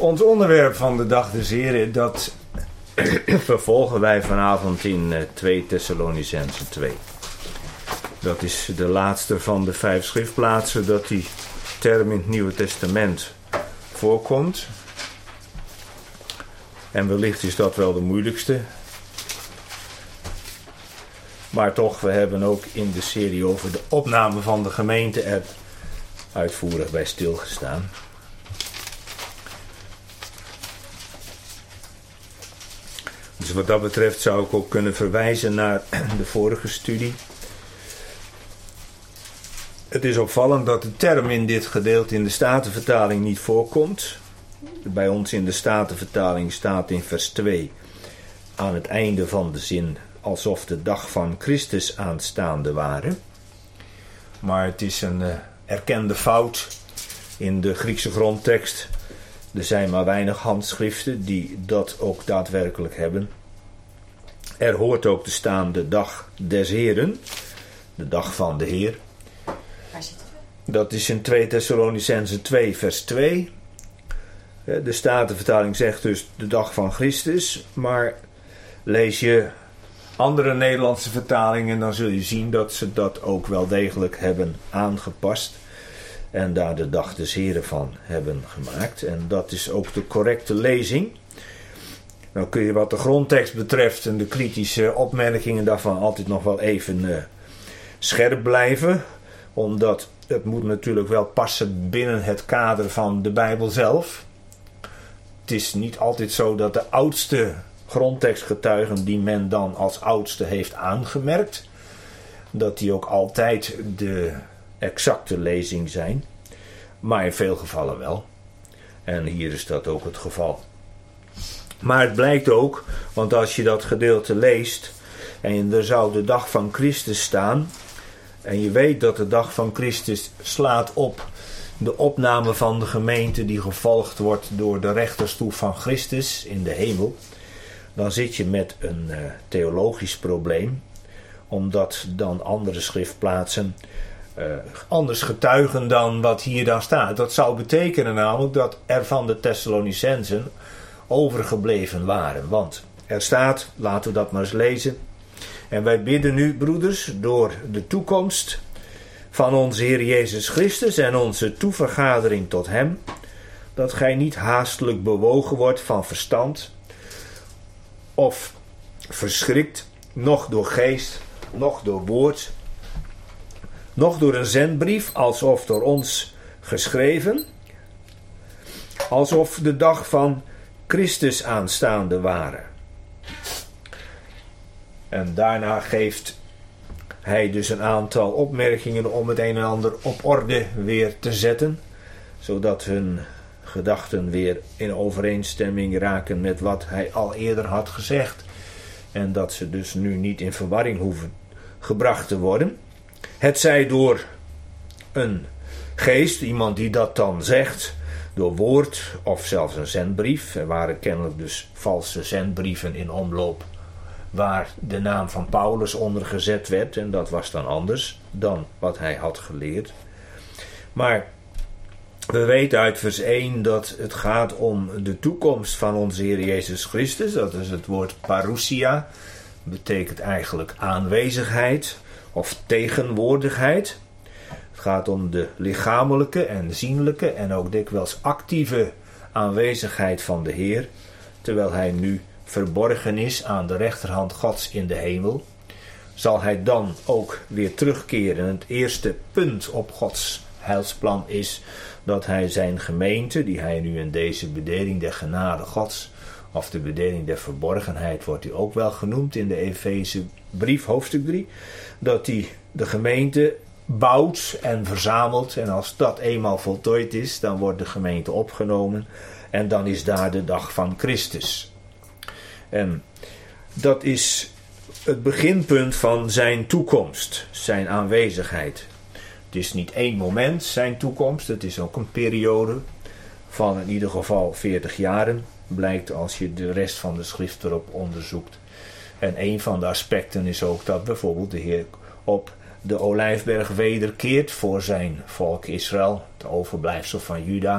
Ons onderwerp van de dag des Heren, dat vervolgen wij vanavond in 2 Thessalonicenzen 2. Dat is de laatste van de 5 schriftplaatsen dat die term in het Nieuwe Testament voorkomt. En wellicht is dat wel de moeilijkste. Maar toch, we hebben ook in de serie over de opname van de gemeente er uitvoerig bij stilgestaan. Dus wat dat betreft zou ik ook kunnen verwijzen naar de vorige studie. Het is opvallend dat de term in dit gedeelte in de Statenvertaling niet voorkomt. Bij ons in de Statenvertaling staat in vers 2 aan het einde van de zin alsof de dag van Christus aanstaande waren. Maar het is een erkende fout in de Griekse grondtekst. Er zijn maar weinig handschriften die dat ook daadwerkelijk hebben. Er hoort ook te staan de dag des Heren, de dag van de Heer. Waar zitten we? Dat is in 2 Thessalonicenzen 2 vers 2. De Statenvertaling zegt dus de dag van Christus, maar lees je andere Nederlandse vertalingen, dan zul je zien dat ze dat ook wel degelijk hebben aangepast. En daar de dag des Heren van hebben gemaakt. En dat is ook de correcte lezing. Nou kun je wat de grondtekst betreft en de kritische opmerkingen daarvan altijd nog wel even scherp blijven. Omdat het moet natuurlijk wel passen binnen het kader van de Bijbel zelf. Het is niet altijd zo dat de oudste grondtekstgetuigen die men dan als oudste heeft aangemerkt, dat die ook altijd de exacte lezing zijn, maar in veel gevallen wel. En hier is dat ook het geval. Maar het blijkt ook, want als je dat gedeelte leest en er zou de dag van Christus staan, en je weet dat de dag van Christus slaat op de opname van de gemeente die gevolgd wordt door de rechterstoel van Christus in de hemel, dan zit je met een theologisch probleem, omdat dan andere schriftplaatsen anders getuigen dan wat hier dan staat. Dat zou betekenen namelijk dat er van de Thessalonicenzen overgebleven waren. Want er staat, laten we dat maar eens lezen. En wij bidden nu, broeders, door de toekomst van onze Heer Jezus Christus en onze toevergadering tot Hem, dat gij niet haastelijk bewogen wordt van verstand, of verschrikt, noch door geest, noch door woord, noch door een zendbrief, alsof door ons geschreven, alsof de dag van Christus aanstaande waren. En daarna geeft hij dus een aantal opmerkingen om het een en ander op orde weer te zetten, zodat hun gedachten weer in overeenstemming raken met wat hij al eerder had gezegd. En dat ze dus nu niet in verwarring hoeven gebracht te worden. Het zij door een geest, iemand die dat dan zegt, door woord of zelfs een zendbrief. Er waren kennelijk dus valse zendbrieven in omloop waar de naam van Paulus onder gezet werd. En dat was dan anders dan wat hij had geleerd. Maar we weten uit vers 1 dat het gaat om de toekomst van onze Heer Jezus Christus. Dat is het woord parousia. Betekent eigenlijk aanwezigheid of tegenwoordigheid. Het gaat om de lichamelijke en zienlijke en ook dikwijls actieve aanwezigheid van de Heer, terwijl hij nu verborgen is aan de rechterhand Gods in de hemel. Zal hij dan ook weer terugkeren? Het eerste punt op Gods heilsplan is dat hij zijn gemeente, die hij nu in deze bedeling der genade Gods, of de bedeling der verborgenheid wordt die ook wel genoemd in de Efezebrief hoofdstuk 3, dat hij de gemeente bouwt en verzamelt. En als dat eenmaal voltooid is, dan wordt de gemeente opgenomen. En dan is daar de dag van Christus. En dat is het beginpunt van zijn toekomst, zijn aanwezigheid. Het is niet één moment zijn toekomst, het is ook een periode van in ieder geval 40 jaren. Blijkt als je de rest van de schrift erop onderzoekt. En een van de aspecten is ook dat bijvoorbeeld de Heer op de Olijfberg wederkeert voor zijn volk Israël, het overblijfsel van Juda,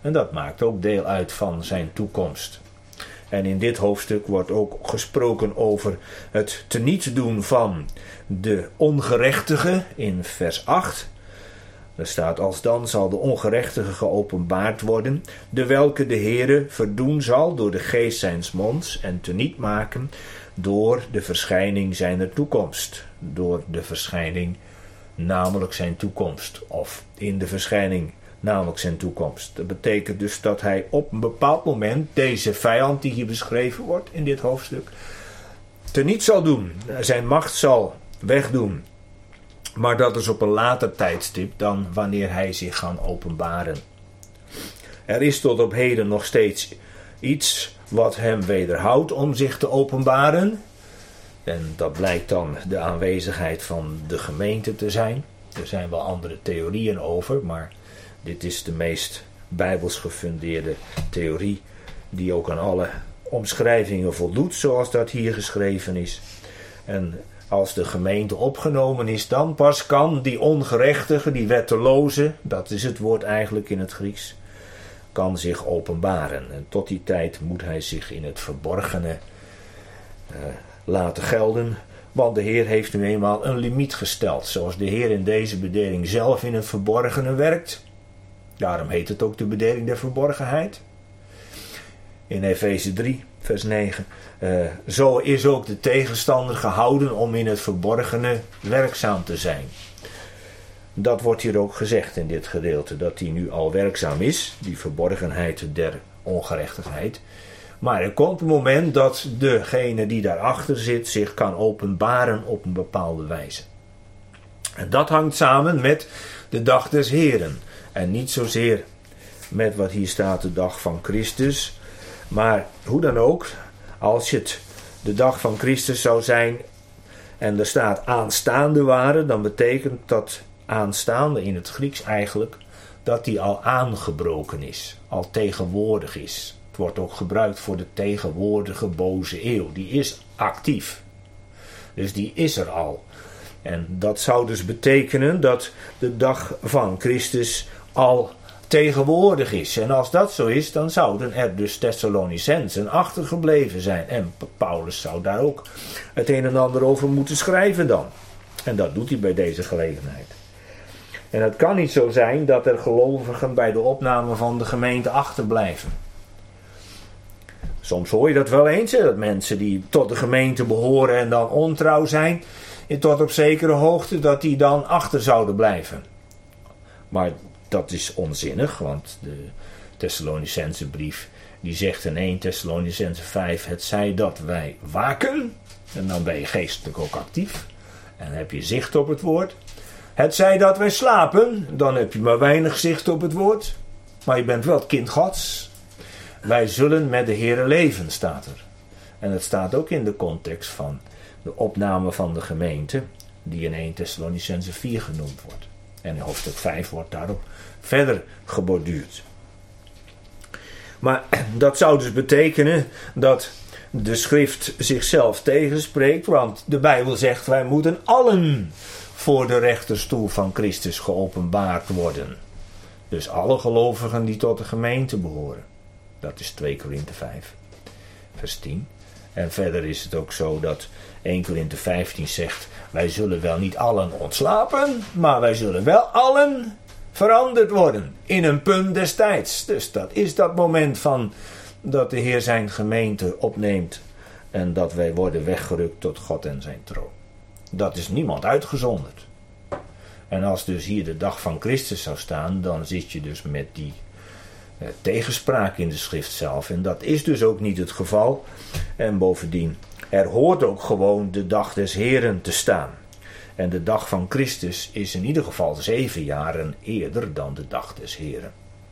En dat maakt ook deel uit van zijn toekomst. En in dit hoofdstuk wordt ook gesproken over het teniet doen van de ongerechtige in vers 8. Er staat: alsdan zal de ongerechtige geopenbaard worden, de welke de Heere verdoen zal door de geest zijns monds en teniet maken door de verschijning zijner toekomst. Door de verschijning, namelijk zijn toekomst. Of in de verschijning, namelijk zijn toekomst. Dat betekent dus dat hij op een bepaald moment deze vijand die hier beschreven wordt in dit hoofdstuk teniet zal doen. Zijn macht zal wegdoen. Maar dat is op een later tijdstip dan wanneer hij zich gaat openbaren. Er is tot op heden nog steeds iets wat hem wederhoudt om zich te openbaren. En dat blijkt dan de aanwezigheid van de gemeente te zijn. Er zijn wel andere theorieën over, maar dit is de meest bijbels gefundeerde theorie die ook aan alle omschrijvingen voldoet zoals dat hier geschreven is. En als de gemeente opgenomen is, dan pas kan die ongerechtige, die wetteloze, dat is het woord eigenlijk in het Grieks, kan zich openbaren. En tot die tijd moet hij zich in het verborgene laten gelden, want de Heer heeft nu eenmaal een limiet gesteld, zoals de Heer in deze bedeling zelf in het verborgene werkt. Daarom heet het ook de bedeling der verborgenheid. In Efeze 3, vers 9. Zo is ook de tegenstander gehouden om in het verborgene werkzaam te zijn. Dat wordt hier ook gezegd in dit gedeelte, dat hij nu al werkzaam is, die verborgenheid der ongerechtigheid. Maar er komt een moment dat degene die daarachter zit zich kan openbaren op een bepaalde wijze. En dat hangt samen met de dag des Heren. En niet zozeer met wat hier staat, de dag van Christus. Maar hoe dan ook, als het de dag van Christus zou zijn en er staat aanstaande waren, dan betekent dat aanstaande in het Grieks eigenlijk dat die al aangebroken is, al tegenwoordig is. Het wordt ook gebruikt voor de tegenwoordige boze eeuw. Die is actief. Dus die is er al. En dat zou dus betekenen dat de dag van Christus al tegenwoordig is. En als dat zo is, dan zouden er dus Thessalonicensen achtergebleven zijn. En Paulus zou daar ook het een en ander over moeten schrijven dan. En dat doet hij bij deze gelegenheid. En het kan niet zo zijn dat er gelovigen bij de opname van de gemeente achterblijven. Soms hoor je dat wel eens, hè, dat mensen die tot de gemeente behoren en dan ontrouw zijn, tot op zekere hoogte, dat die dan achter zouden blijven. Maar dat is onzinnig, want de Thessalonicense brief die zegt in 1 Thessalonicense 5, het zij dat wij waken, en dan ben je geestelijk ook actief, en dan heb je zicht op het woord. Het zij dat wij slapen, dan heb je maar weinig zicht op het woord, maar je bent wel het kind Gods. Wij zullen met de Heere leven, staat er. En het staat ook in de context van de opname van de gemeente, die in 1 Thessalonicense 4 genoemd wordt. En in hoofdstuk 5 wordt daarop verder geborduurd. Maar dat zou dus betekenen dat de schrift zichzelf tegenspreekt, want de Bijbel zegt wij moeten allen voor de rechterstoel van Christus geopenbaard worden. Dus alle gelovigen die tot de gemeente behoren. Dat is 2 Korinthe 5, vers 10. En verder is het ook zo dat 1 Korinthe 15 zegt, wij zullen wel niet allen ontslapen, maar wij zullen wel allen veranderd worden in een punt des tijds. Dus dat is dat moment van dat de Heer zijn gemeente opneemt en dat wij worden weggerukt tot God en zijn troon. Dat is niemand uitgezonderd. En als dus hier de dag van Christus zou staan, dan zit je dus met die tegenspraak in de schrift zelf. En dat is dus ook niet het geval. En bovendien, er hoort ook gewoon de dag des Heren te staan. En de dag van Christus is in ieder geval 7 jaren eerder dan de dag des Heren.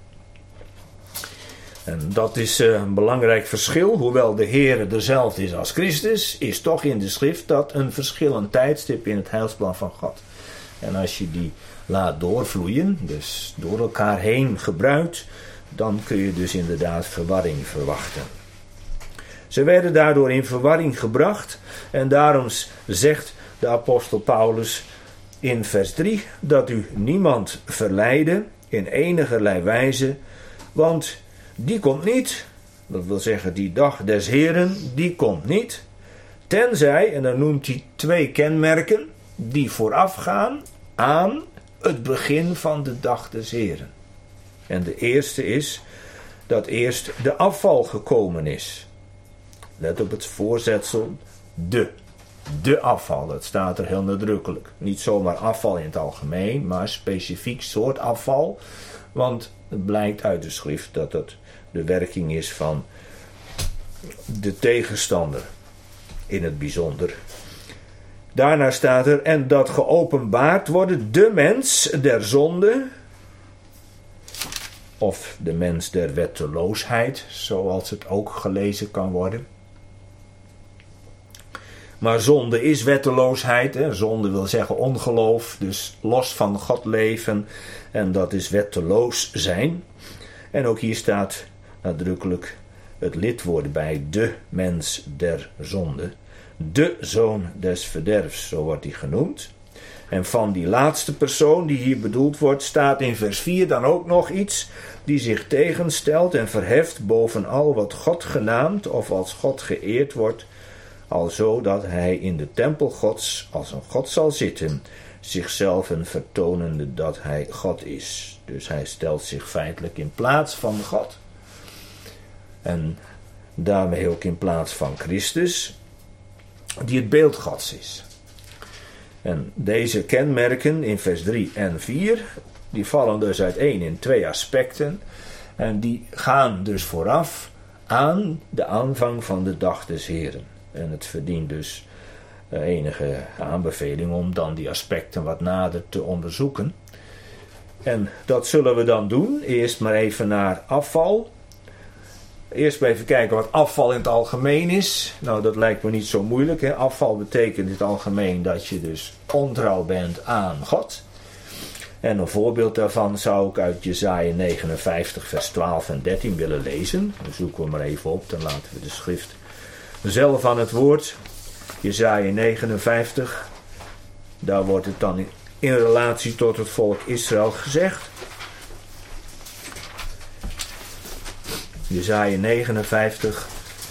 En dat is een belangrijk verschil. Hoewel de Heere dezelfde is als Christus, is toch in de schrift dat een verschillend tijdstip in het heilsplan van God. En als je die laat doorvloeien, dus door elkaar heen gebruikt, dan kun je dus inderdaad verwarring verwachten. Ze werden daardoor in verwarring gebracht en daarom zegt de apostel Paulus in vers 3 dat u niemand verleide in enigerlei wijze Want die komt niet. Dat wil zeggen, die dag des Heren, die komt niet. Tenzij, en dan noemt hij 2 kenmerken die voorafgaan aan het begin van de dag des Heren. En de eerste is dat eerst de afval gekomen is. Let op het voorzetsel de afval, dat staat er heel nadrukkelijk. Niet zomaar afval in het algemeen, maar specifiek soort afval. Want het blijkt uit de schrift dat het de werking is van de tegenstander in het bijzonder. Daarna staat er, en dat geopenbaard worden de mens der zonde, of de mens der wetteloosheid, zoals het ook gelezen kan worden. Maar zonde is wetteloosheid. Hè? Zonde wil zeggen ongeloof, dus los van God leven. En dat is wetteloos zijn. En ook hier staat nadrukkelijk het lidwoord bij, de mens der zonde. De zoon des verderfs, zo wordt hij genoemd. En van die laatste persoon die hier bedoeld wordt, staat in vers 4 dan ook nog iets, die zich tegenstelt en verheft boven al wat God genaamd of als God geëerd wordt, alzo dat hij in de tempel Gods als een God zal zitten, zichzelf vertonende dat hij God is. Dus hij stelt zich feitelijk in plaats van God. En daarmee ook in plaats van Christus, die het beeld Gods is. En deze kenmerken in vers 3 en 4, die vallen dus uiteen in 2 aspecten. En die gaan dus vooraf aan de aanvang van de dag des Heren. En het verdient dus enige aanbeveling om dan die aspecten wat nader te onderzoeken. En dat zullen we dan doen. Eerst maar even naar afval. Eerst maar even kijken wat afval in het algemeen is. Nou, dat lijkt me niet zo moeilijk. Hè? Afval betekent in het algemeen dat je dus ontrouw bent aan God. En een voorbeeld daarvan zou ik uit Jesaja 59 vers 12 en 13 willen lezen. Dan zoeken we maar even op, dan laten we de schrift zelf aan het woord. Jesaja 59, daar wordt het dan in relatie tot het volk Israël gezegd. Jesaja 59.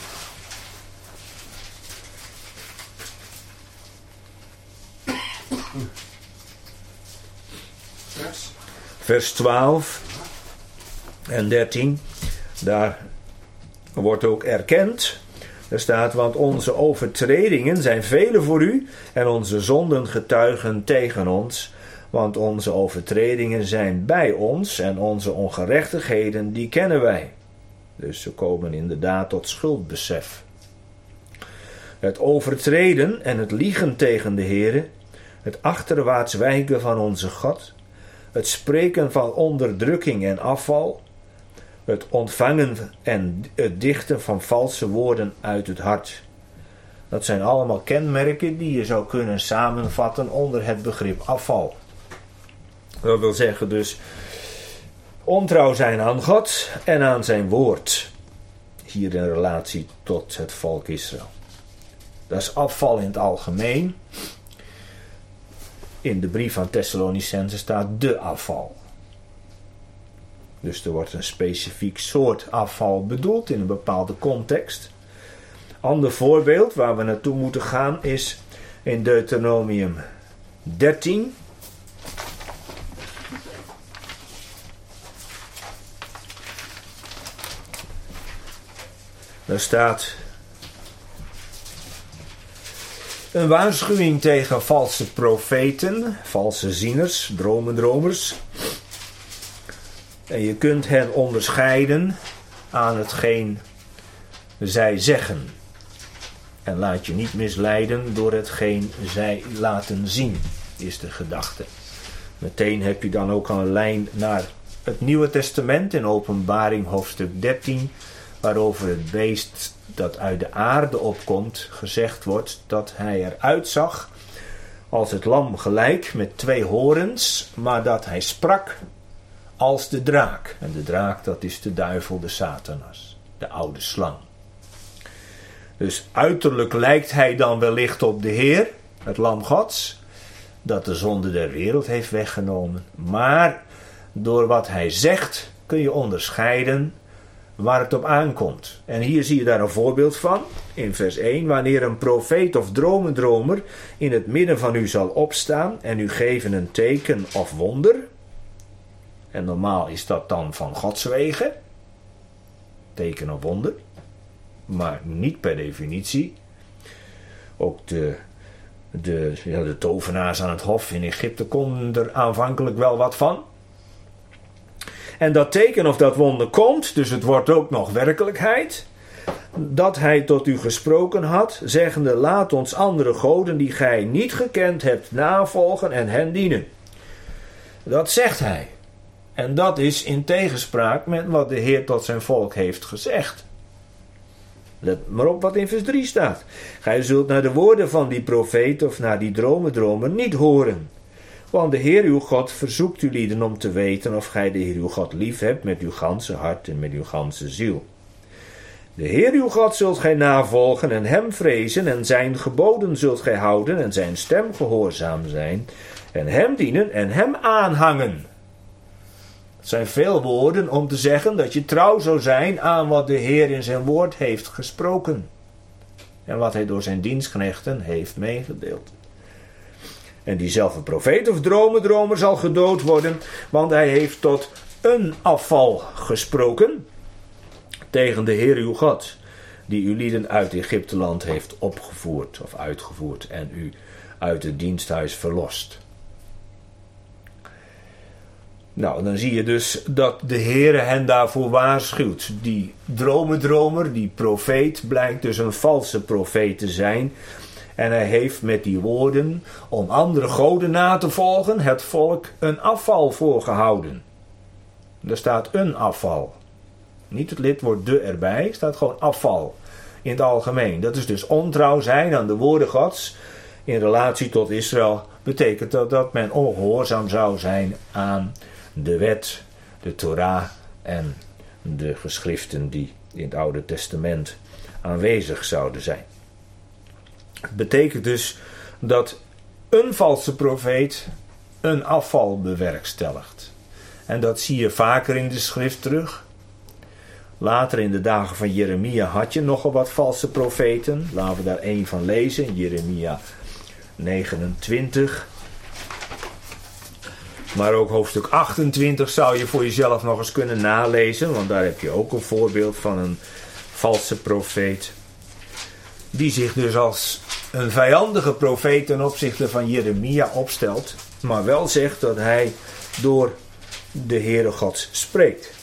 Vers 12 en 13. Daar wordt ook erkend. Er staat, want onze overtredingen zijn vele voor u en onze zonden getuigen tegen ons. Want onze overtredingen zijn bij ons en onze ongerechtigheden die kennen wij. Dus ze komen inderdaad tot schuldbesef. Het overtreden en het liegen tegen de Heere, het achterwaarts wijken van onze God, het spreken van onderdrukking en afval, het ontvangen en het dichten van valse woorden uit het hart. Dat zijn allemaal kenmerken die je zou kunnen samenvatten onder het begrip afval. Dat wil zeggen dus ontrouw zijn aan God en aan zijn woord. Hier in relatie tot het volk Israël. Dat is afval in het algemeen. In de brief aan Thessalonicenzen staat de afval. Dus er wordt een specifiek soort afval bedoeld in een bepaalde context. Ander voorbeeld waar we naartoe moeten gaan is in Deuteronomium 13. Daar staat een waarschuwing tegen valse profeten, valse zieners, dromers. En je kunt hen onderscheiden aan hetgeen zij zeggen. En laat je niet misleiden door hetgeen zij laten zien, is de gedachte. Meteen heb je dan ook een lijn naar het Nieuwe Testament in Openbaring hoofdstuk 13, waarover het beest dat uit de aarde opkomt gezegd wordt dat hij eruit zag als het lam gelijk met 2 horens, maar dat hij sprak als de draak. En de draak, dat is de duivel, de Satanas, de oude slang. Dus uiterlijk lijkt hij dan wellicht op de Heer, het lam Gods, dat de zonde der wereld heeft weggenomen. Maar door wat hij zegt kun je onderscheiden waar het op aankomt. En hier zie je daar een voorbeeld van, in vers 1. Wanneer een profeet of dromer in het midden van u zal opstaan en u geven een teken of wonder. En normaal is dat dan van Gods wegen. Teken of wonder. Maar niet per definitie. Ook de tovenaars aan het hof in Egypte konden er aanvankelijk wel wat van. En dat teken of dat wonder komt, dus het wordt ook nog werkelijkheid, dat hij tot u gesproken had, zeggende: laat ons andere goden die gij niet gekend hebt navolgen en hen dienen. Dat zegt hij. En dat is in tegenspraak met wat de Heer tot zijn volk heeft gezegd. Let maar op wat in vers 3 staat. Gij zult naar de woorden van die profeet of naar die dromer niet horen. Want de Heer uw God verzoekt u lieden om te weten of gij de Heer uw God lief hebt met uw ganse hart en met uw ganse ziel. De Heer uw God zult gij navolgen en hem vrezen en zijn geboden zult gij houden en zijn stem gehoorzaam zijn en hem dienen en hem aanhangen. Het zijn veel woorden om te zeggen dat je trouw zou zijn aan wat de Heer in zijn woord heeft gesproken. En wat hij door zijn dienstknechten heeft meegedeeld. En diezelfde profeet of dromer zal gedood worden, want hij heeft tot een afval gesproken tegen de Heer uw God, die uw lieden uit Egypteland heeft opgevoerd of uitgevoerd en u uit het diensthuis verlost. Nou, dan zie je dus dat de Heere hen daarvoor waarschuwt. Die dromer, die profeet, blijkt dus een valse profeet te zijn. En hij heeft met die woorden, om andere goden na te volgen, het volk een afval voorgehouden. Er staat een afval. Niet het lidwoord de erbij, er staat gewoon afval. In het algemeen. Dat is dus ontrouw zijn aan de woorden Gods. In relatie tot Israël betekent dat men ongehoorzaam zou zijn aan de wet, de Torah en de geschriften die in het Oude Testament aanwezig zouden zijn. Het betekent dus dat een valse profeet een afval bewerkstelligt. En dat zie je vaker in de schrift terug. Later in de dagen van Jeremia had je nogal wat valse profeten. Laten we daar één van lezen, Jeremia 29. Maar ook hoofdstuk 28 zou je voor jezelf nog eens kunnen nalezen. Want daar heb je ook een voorbeeld van een valse profeet. Die zich dus als een vijandige profeet ten opzichte van Jeremia opstelt. Maar wel zegt dat hij door de Heere God spreekt.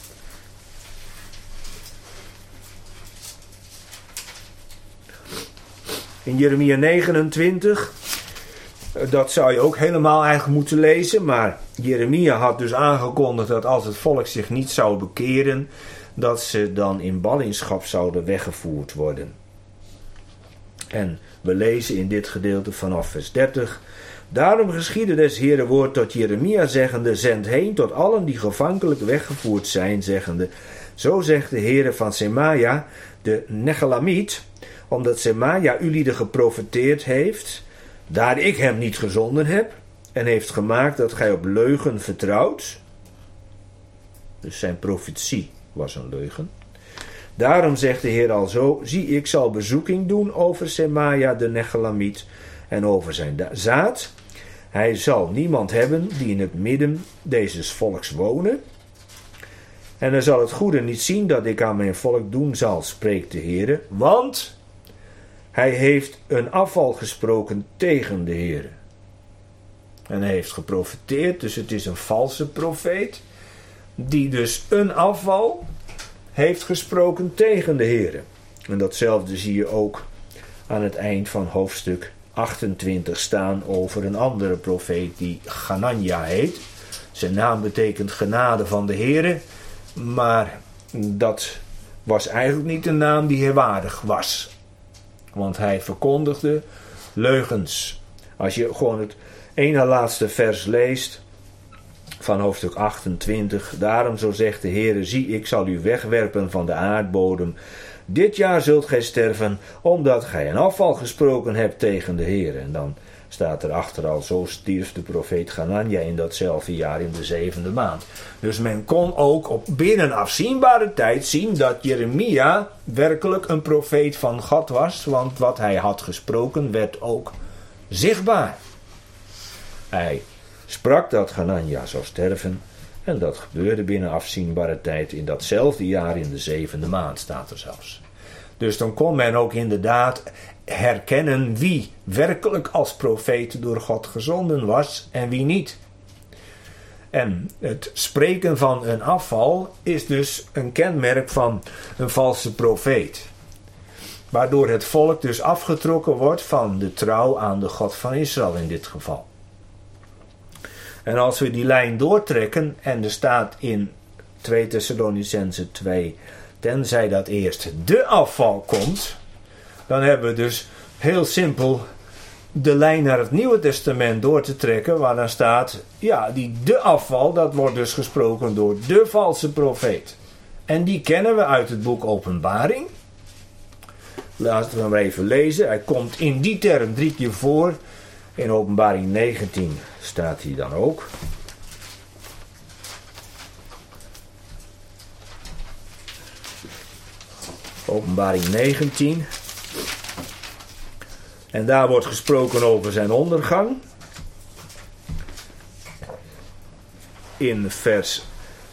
In Jeremia 29... dat zou je ook helemaal eigenlijk moeten lezen. Maar Jeremia had dus aangekondigd dat als het volk zich niet zou bekeren, dat ze dan in ballingschap zouden weggevoerd worden. En we lezen in dit gedeelte vanaf vers 30. Daarom geschiedde des Heere woord tot Jeremia zeggende: zend heen tot allen die gevankelijk weggevoerd zijn, zeggende: zo zegt de Heere van Semaja, de Nechelamiet, omdat Semaja u lieden geprofeteerd heeft, daar ik hem niet gezonden heb, en heeft gemaakt dat gij op leugen vertrouwt. Dus zijn profetie was een leugen. Daarom zegt de Heer alzo: zie, ik zal bezoeking doen over Semaja de Nechelamiet en over zijn zaad. Hij zal niemand hebben die in het midden dezes volks wonen. En hij zal het goede niet zien dat ik aan mijn volk doen zal, spreekt de Heer, want hij heeft een afval gesproken tegen de Heer. En hij heeft geprofeteerd, dus het is een valse profeet, die dus een afval heeft gesproken tegen de Heer. En datzelfde zie je ook aan het eind van hoofdstuk 28 staan over een andere profeet die Hanania heet. Zijn naam betekent genade van de Heer, maar dat was eigenlijk niet een naam die hij waardig was. Want hij verkondigde leugens. Als je gewoon het ene laatste vers leest van hoofdstuk 28. Daarom zo zegt de Heere: zie, ik zal u wegwerpen van de aardbodem. Dit jaar zult gij sterven, omdat gij een afval gesproken hebt tegen de Heere. En dan staat erachter al, zo stierf de profeet Hanania in datzelfde jaar in de 7e maand. Dus men kon ook op binnen afzienbare tijd zien dat Jeremia werkelijk een profeet van God was, want wat hij had gesproken werd ook zichtbaar. Hij sprak dat Hanania zou sterven en dat gebeurde binnen afzienbare tijd in datzelfde jaar in de 7e maand, staat er zelfs. Dus dan kon men ook inderdaad herkennen wie werkelijk als profeet door God gezonden was en wie niet. En het spreken van een afval is dus een kenmerk van een valse profeet. Waardoor het volk dus afgetrokken wordt van de trouw aan de God van Israël in dit geval. En als we die lijn doortrekken, en er staat in 2 Thessalonicenzen 2, tenzij dat eerst de afval komt, dan hebben we dus heel simpel de lijn naar het Nieuwe Testament door te trekken, waar dan staat, ja, die de afval, dat wordt dus gesproken door de valse profeet. En die kennen we uit het boek Openbaring. Laten we hem even lezen. Hij komt in die term 3 keer voor. In Openbaring 19 staat hij dan ook. Openbaring 19. En daar wordt gesproken over zijn ondergang. In vers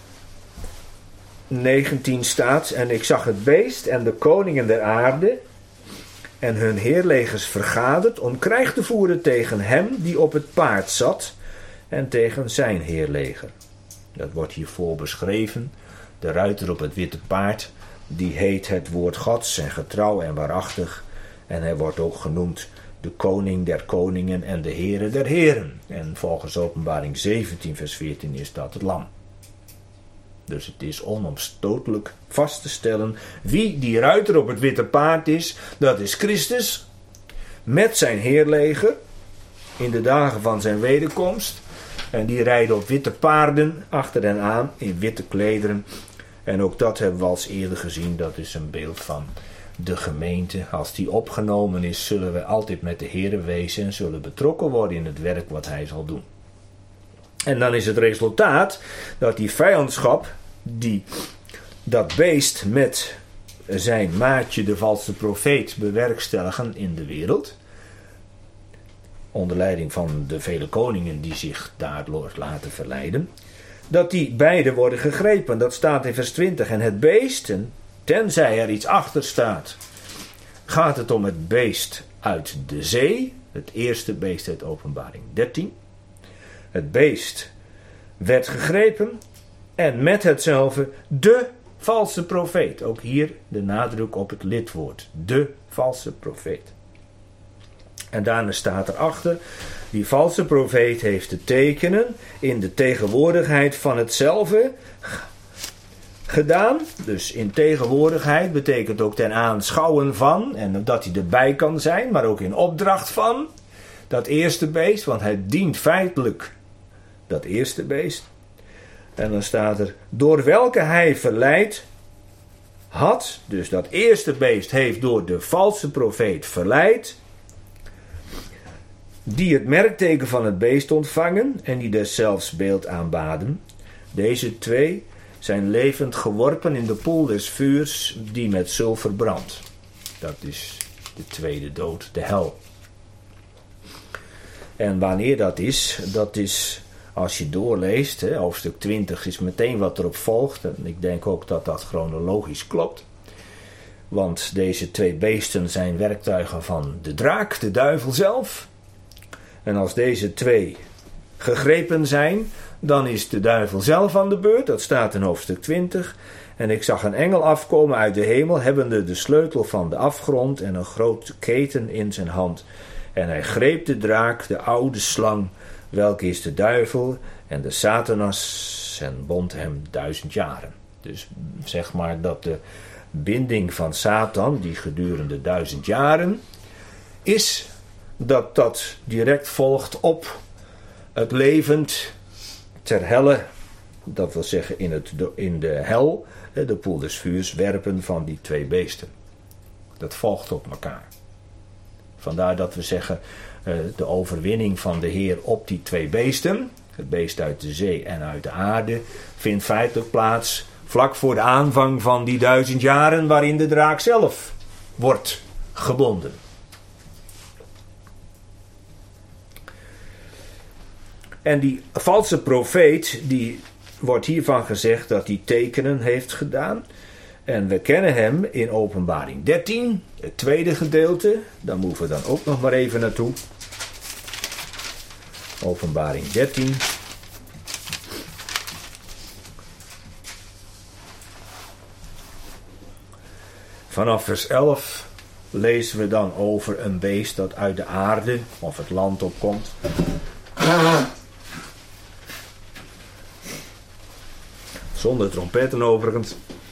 19 staat: en ik zag het beest en de koningen der aarde en hun heerlegers vergaderd om krijg te voeren tegen hem die op het paard zat en tegen zijn heerleger. Dat wordt hiervoor beschreven. De ruiter op het witte paard, die heet het woord Gods en getrouw en waarachtig. En hij wordt ook genoemd de koning der koningen en de heren der heren. En volgens Openbaring 17 vers 14 is dat het lam. Dus het is onomstotelijk vast te stellen wie die ruiter op het witte paard is. Dat is Christus met zijn heerleger in de dagen van zijn wederkomst. En die rijden op witte paarden achter hen aan in witte klederen. En ook dat hebben we al eerder gezien. Dat is een beeld van de gemeente. Als die opgenomen is, zullen we altijd met de Here wezen en zullen betrokken worden in het werk wat hij zal doen. En dan is het resultaat dat die vijandschap, dat beest met zijn maatje, de valse profeet, bewerkstelligen in de wereld. Onder leiding van de vele koningen die zich daardoor laten verleiden. Dat die beide worden gegrepen. Dat staat in vers 20. En het beest, tenzij er iets achter staat, gaat het om het beest uit de zee. Het eerste beest uit Openbaring 13. Het beest werd gegrepen en met hetzelfde de valse profeet. Ook hier de nadruk op het lidwoord. De valse profeet. En daarna staat erachter, die valse profeet heeft de tekenen in de tegenwoordigheid van hetzelfde gedaan. Dus in tegenwoordigheid betekent ook ten aanschouwen van, en dat hij erbij kan zijn, maar ook in opdracht van dat eerste beest, want hij dient feitelijk dat eerste beest. En dan staat er, door welke hij verleid had, dus dat eerste beest heeft door de valse profeet verleid, die het merkteken van het beest ontvangen en die deszelfs beeld aanbaden. Deze twee zijn levend geworpen in de poel des vuurs die met zilver brandt. Dat is de tweede dood, de hel. En wanneer dat is als je doorleest, hoofdstuk 20 is meteen wat erop volgt. En ik denk ook dat dat chronologisch klopt. Want deze twee beesten zijn werktuigen van de draak, de duivel zelf. En als deze twee gegrepen zijn, dan is de duivel zelf aan de beurt. Dat staat in hoofdstuk 20. En ik zag een engel afkomen uit de hemel, hebbende de sleutel van de afgrond en een grote keten in zijn hand. En hij greep de draak, de oude slang, welke is de duivel en de Satanas, en bond hem 1000 jaren. Dus zeg maar dat de binding van Satan, die gedurende 1000 jaren, is dat direct volgt op het levend ter helle, dat wil zeggen in de hel, de poel des vuurs, werpen van die twee beesten. Dat volgt op elkaar. Vandaar dat we zeggen, de overwinning van de Heer op die twee beesten, het beest uit de zee en uit de aarde, vindt feitelijk plaats vlak voor de aanvang van die 1000 jaren waarin de draak zelf wordt gebonden. En die valse profeet, die wordt hiervan gezegd dat hij tekenen heeft gedaan. En we kennen hem in Openbaring 13, het tweede gedeelte. Daar moeten we dan ook nog maar even naartoe. Openbaring 13. Vanaf vers 11 lezen we dan over een beest dat uit de aarde of het land opkomt. Zonder trompetten overigens.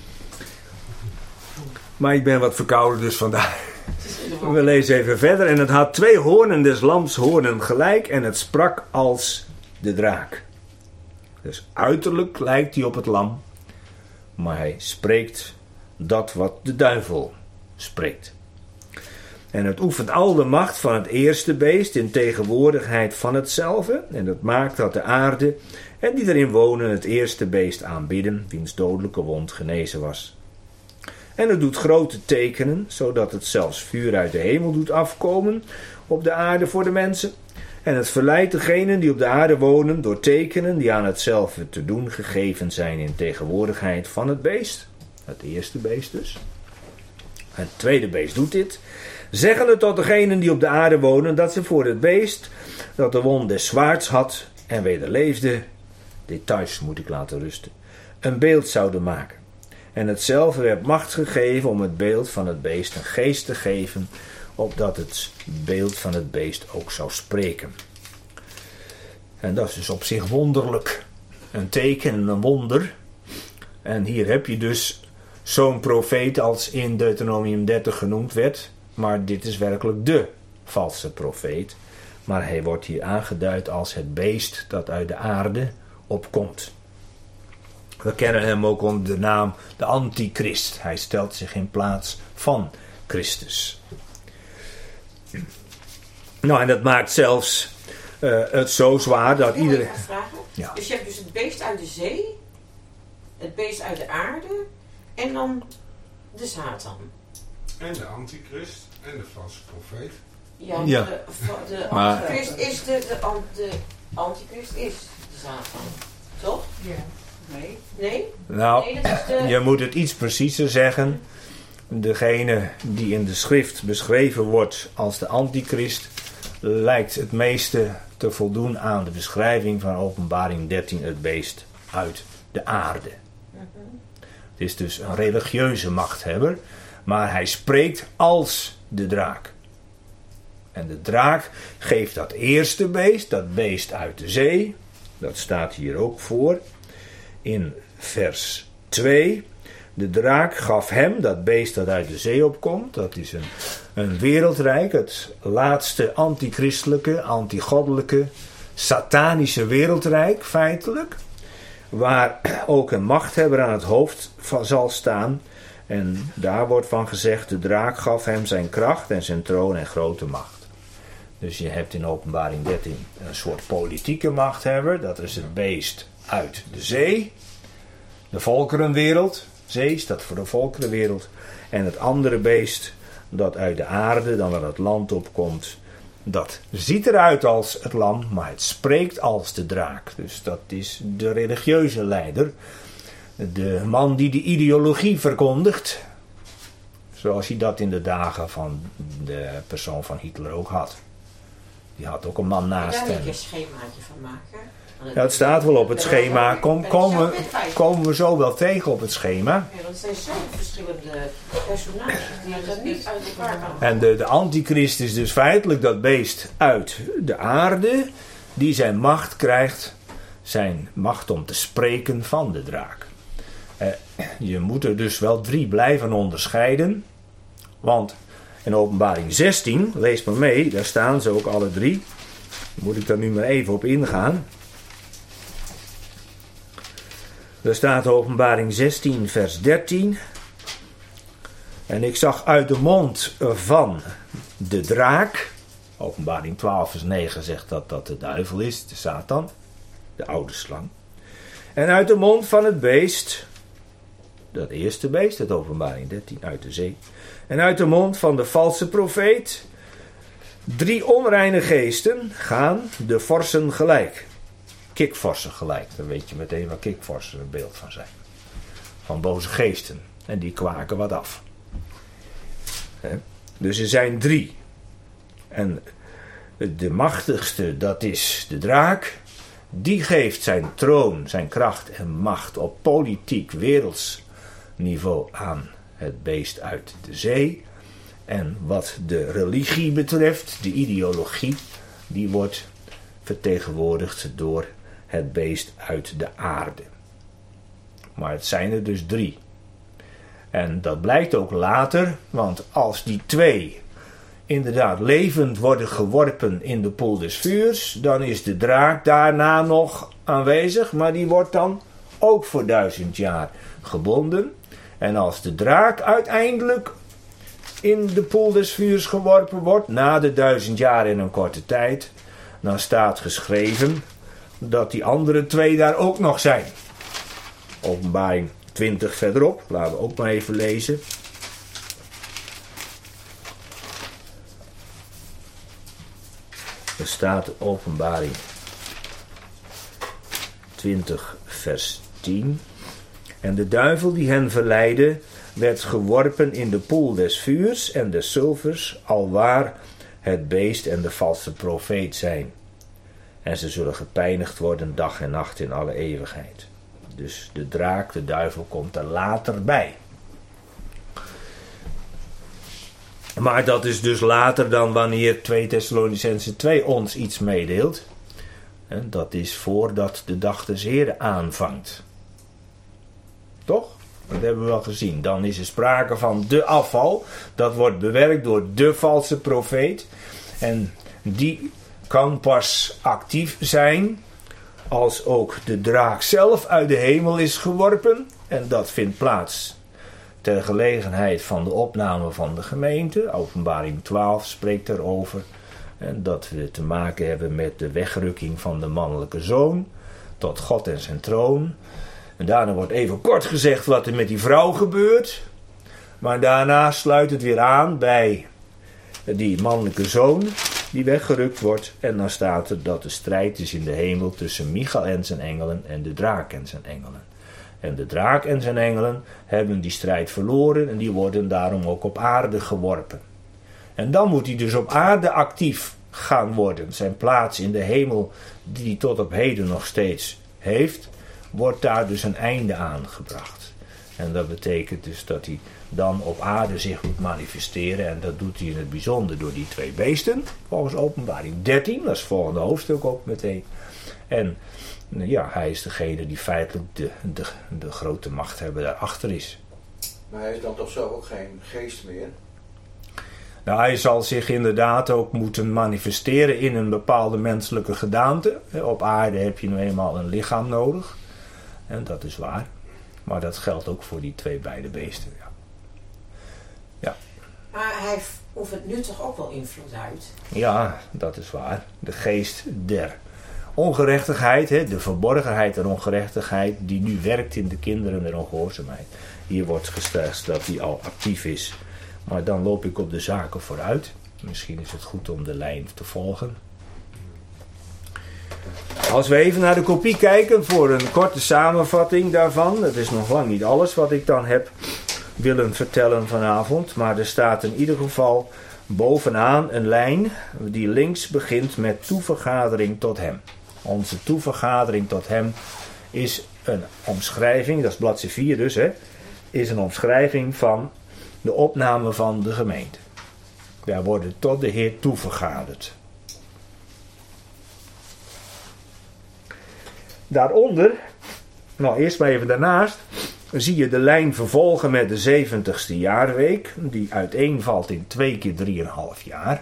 Maar ik ben wat verkouden, dus vandaar. We lezen even verder. En het had 2 hoornen des lams hoornen gelijk en het sprak als de draak. Dus uiterlijk lijkt hij op het lam. Maar hij spreekt dat wat de duivel spreekt. En het oefent al de macht van het eerste beest in tegenwoordigheid van hetzelfde. En dat maakt dat de aarde en die erin wonen het eerste beest aanbidden, wiens dodelijke wond genezen was. En het doet grote tekenen, zodat het zelfs vuur uit de hemel doet afkomen op de aarde voor de mensen. En het verleidt degenen die op de aarde wonen door tekenen die aan hetzelfde te doen gegeven zijn in tegenwoordigheid van het beest. Het eerste beest dus. Het tweede beest doet dit. Zeggende tot degenen die op de aarde wonen dat ze voor het beest dat de wond des zwaards had en wederleefde, details moet ik laten rusten, een beeld zouden maken. En hetzelfde werd macht gegeven om het beeld van het beest een geest te geven, opdat het beeld van het beest ook zou spreken. En dat is dus op zich wonderlijk. Een teken en een wonder. En hier heb je dus zo'n profeet als in Deuteronomium 30 genoemd werd. Maar dit is werkelijk de valse profeet. Maar hij wordt hier aangeduid als het beest dat uit de aarde opkomt. We kennen hem ook onder de naam de Antichrist. Hij stelt zich in plaats van Christus. Nou, en dat maakt zelfs het zo zwaar dat iedereen... Ja. Dus je hebt dus het beest uit de zee, het beest uit de aarde en dan de Satan. En de Antichrist en de valse profeet. Ja. De Antichrist is de Antichrist is de Satan. Toch? Ja. Nee? Nou, nee, dat is je moet het iets preciezer zeggen. Degene die in de schrift beschreven wordt als de Antichrist lijkt het meeste te voldoen aan de beschrijving van Openbaring 13, het beest uit de aarde. Het is dus een religieuze machthebber, maar hij spreekt als de draak. En de draak geeft dat eerste beest, dat beest uit de zee, dat staat hier ook voor, in vers 2. De draak gaf hem, dat beest dat uit de zee opkomt, dat is een wereldrijk, het laatste antichristelijke, antigoddelijke, satanische wereldrijk feitelijk, waar ook een machthebber aan het hoofd van zal staan. En daar wordt van gezegd, de draak gaf hem zijn kracht en zijn troon en grote macht. Dus je hebt in Openbaring 13 een soort politieke machthebber, dat is het beest uit de zee, de volkerenwereld. Zee staat voor de volkerenwereld. En het andere beest dat uit de aarde, dan waar het land opkomt, dat ziet eruit als het lam, maar het spreekt als de draak. Dus dat is de religieuze leider. De man die de ideologie verkondigt. Zoals hij dat in de dagen van de persoon van Hitler ook had. Die had ook een man naast hem. Daar moet je een schemaatje van maken. Ja, het staat wel op het schema. Komen we zo wel tegen op het schema. Ja, want er zijn zo verschillende personages die dat niet uit elkaar kan. En de Antichrist is dus feitelijk dat beest uit de aarde, die zijn macht krijgt, zijn macht om te spreken van de draak. Je moet er dus wel 3 blijven onderscheiden. Want in Openbaring 16, lees maar mee, daar staan ze ook alle 3. Moet ik daar nu maar even op ingaan. Er staat Openbaring 16 vers 13. En ik zag uit de mond van de draak, Openbaring 12 vers 9 zegt dat dat de duivel is, de Satan, de oude slang. En uit de mond van het beest, dat eerste beest, het Openbaring 13, uit de zee. En uit de mond van de valse profeet, 3 onreine geesten gaan de vorsen gelijk. Kikvorsen gelijk, dan weet je meteen waar kikvorsen een beeld van zijn. Van boze geesten. En die kwaken wat af. Dus er zijn 3. En de machtigste, dat is de draak. Die geeft zijn troon, zijn kracht en macht op politiek, werelds niveau aan het beest uit de zee. En wat de religie betreft, de ideologie, die wordt vertegenwoordigd door het beest uit de aarde. Maar het zijn er dus 3. En dat blijkt ook later, want als die 2 inderdaad levend worden geworpen in de poel des vuurs, dan is de draak daarna nog aanwezig, maar die wordt dan ook voor 1000 jaar gebonden. En als de draak uiteindelijk in de poel des vuurs geworpen wordt, na de 1000 jaar in een korte tijd, dan staat geschreven dat die andere 2 daar ook nog zijn. Openbaring 20 verderop, laten we ook maar even lezen. Er staat Openbaring 20 vers 10. En de duivel die hen verleidde, werd geworpen in de poel des vuurs en des zilvers, alwaar het beest en de valse profeet zijn. En ze zullen gepijnigd worden dag en nacht in alle eeuwigheid. Dus de draak, de duivel, komt er later bij. Maar dat is dus later dan wanneer 2 Thessalonicenzen 2 ons iets meedeelt. En dat is voordat de dag des Heren aanvangt. Toch? Dat hebben we wel gezien. Dan is er sprake van de afval. Dat wordt bewerkt door de valse profeet. En die kan pas actief zijn als ook de draak zelf uit de hemel is geworpen. En dat vindt plaats ter gelegenheid van de opname van de gemeente. Openbaring 12 spreekt daarover. En dat we te maken hebben met de wegrukking van de mannelijke zoon tot God en zijn troon. En daarna wordt even kort gezegd wat er met die vrouw gebeurt. Maar daarna sluit het weer aan bij die mannelijke zoon die weggerukt wordt. En dan staat er dat de strijd is in de hemel tussen Michael en zijn engelen en de draak en zijn engelen. En de draak en zijn engelen hebben die strijd verloren en die worden daarom ook op aarde geworpen. En dan moet hij dus op aarde actief gaan worden. Zijn plaats in de hemel, die hij tot op heden nog steeds heeft, wordt daar dus een einde aan gebracht. En dat betekent dus dat hij dan op aarde zich moet manifesteren. En dat doet hij in het bijzonder door die 2 beesten. Volgens Openbaring 13, dat is het volgende hoofdstuk ook meteen. En ja, hij is degene die feitelijk de grote machthebber daarachter is. Maar hij is dan toch zo ook geen geest meer? Nou, hij zal zich inderdaad ook moeten manifesteren in een bepaalde menselijke gedaante. Op aarde heb je nu eenmaal een lichaam nodig. En dat is waar. Maar dat geldt ook voor die 2 beide beesten. Ja. Ja. Maar hij oefent nu toch ook wel invloed uit? Ja, dat is waar. De geest der ongerechtigheid, de verborgenheid der ongerechtigheid, die nu werkt in de kinderen der ongehoorzaamheid. Hier wordt gesteld dat die al actief is. Maar dan loop ik op de zaken vooruit. Misschien is het goed om de lijn te volgen. Als we even naar de kopie kijken voor een korte samenvatting daarvan. Dat is nog lang niet alles wat ik dan heb willen vertellen vanavond. Maar er staat in ieder geval bovenaan een lijn die links begint met toevergadering tot hem. Onze toevergadering tot hem is een omschrijving, dat is bladzijde 4 dus, is een omschrijving van de opname van de gemeente. Wij worden tot de Heer toevergaderd. Daaronder, nou eerst maar even daarnaast, zie je de lijn vervolgen met de 70ste jaarweek, die uiteenvalt in 2 keer 3,5 jaar.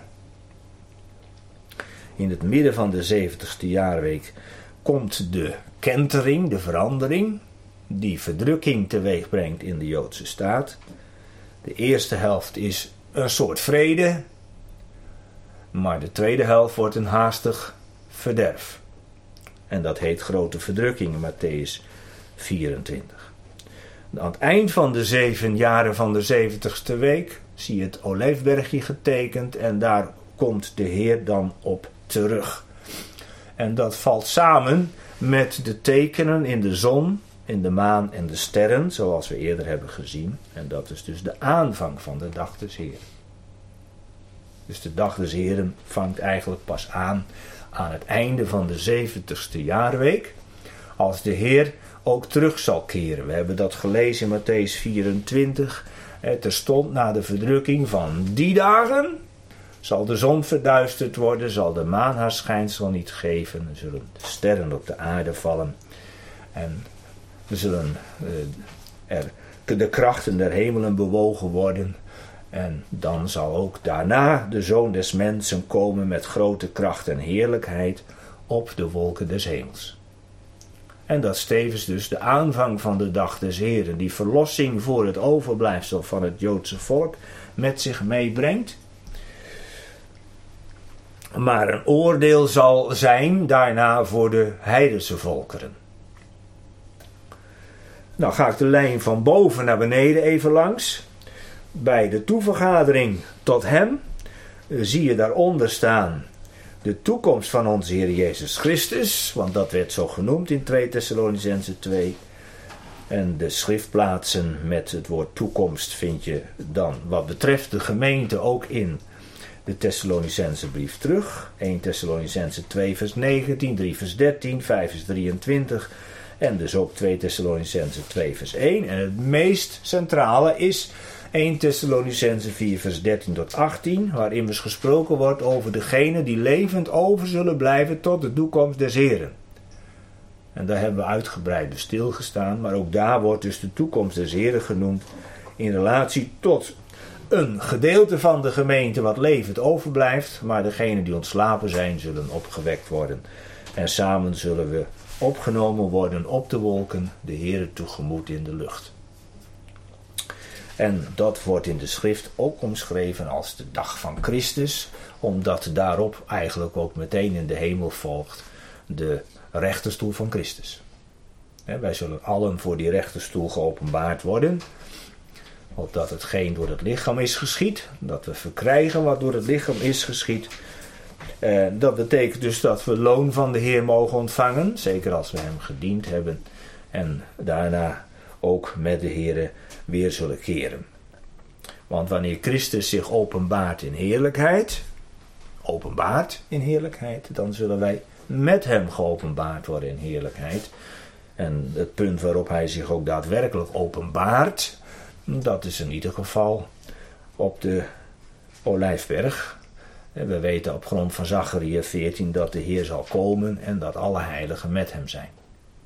In het midden van de 70ste jaarweek komt de kentering, de verandering, die verdrukking teweeg brengt in de Joodse staat. De eerste helft is een soort vrede, maar de tweede helft wordt een haastig verderf. En dat heet grote verdrukking in Mattheüs 24. Aan het eind van de 7 jaren van de 70ste week zie je het olijfbergje getekend en daar komt de Heer dan op terug. En dat valt samen met de tekenen in de zon, in de maan en de sterren, zoals we eerder hebben gezien. En dat is dus de aanvang van de dag des Heren. Dus de dag des Heren vangt eigenlijk pas aan het einde van de 70ste jaarweek, als de Heer ook terug zal keren. We hebben dat gelezen in Mattheüs 24. Terstond na de verdrukking van die dagen zal de zon verduisterd worden, zal de maan haar schijnsel niet geven, er zullen de sterren op de aarde vallen en er zullen de krachten der hemelen bewogen worden. En dan zal ook daarna de Zoon des Mensen komen met grote kracht en heerlijkheid op de wolken des hemels. En dat is tevens dus de aanvang van de dag des Heren, die verlossing voor het overblijfsel van het Joodse volk met zich meebrengt. Maar een oordeel zal zijn daarna voor de heidense volkeren. Nou ga ik de lijn van boven naar beneden even langs. Bij de toevergadering tot hem zie je daaronder staan de toekomst van onze Heer Jezus Christus, want dat werd zo genoemd in 2 Thessalonicenzen 2. En de schriftplaatsen met het woord toekomst vind je dan wat betreft de gemeente ook in de Thessalonicense brief terug. 1 Thessalonicenzen 2 vers 19, 3 vers 13, 5 vers 23 en dus ook 2 Thessalonicenzen 2 vers 1. En het meest centrale is 1 Thessalonicenzen 4 vers 13 tot 18, waar immers gesproken wordt over degenen die levend over zullen blijven tot de toekomst des Heren. En daar hebben we uitgebreid bij stilgestaan, maar ook daar wordt dus de toekomst des Heren genoemd in relatie tot een gedeelte van de gemeente wat levend overblijft, maar degenen die ontslapen zijn zullen opgewekt worden. En samen zullen we opgenomen worden op de wolken, de Heren tegemoet in de lucht. En dat wordt in de schrift ook omschreven als de dag van Christus, omdat daarop eigenlijk ook meteen in de hemel volgt de rechterstoel van Christus. Wij zullen allen voor die rechterstoel geopenbaard worden, opdat hetgeen door het lichaam is geschied, dat we verkrijgen wat door het lichaam is geschied. Dat betekent dus dat we loon van de Heer mogen ontvangen, zeker als we hem gediend hebben, en daarna ook met de Heer weer zullen keren. Want wanneer Christus zich openbaart in heerlijkheid, dan zullen wij met hem geopenbaard worden in heerlijkheid. En het punt waarop hij zich ook daadwerkelijk openbaart, dat is in ieder geval op de Olijfberg. We weten op grond van Zachariah 14 dat de Heer zal komen en dat alle heiligen met hem zijn.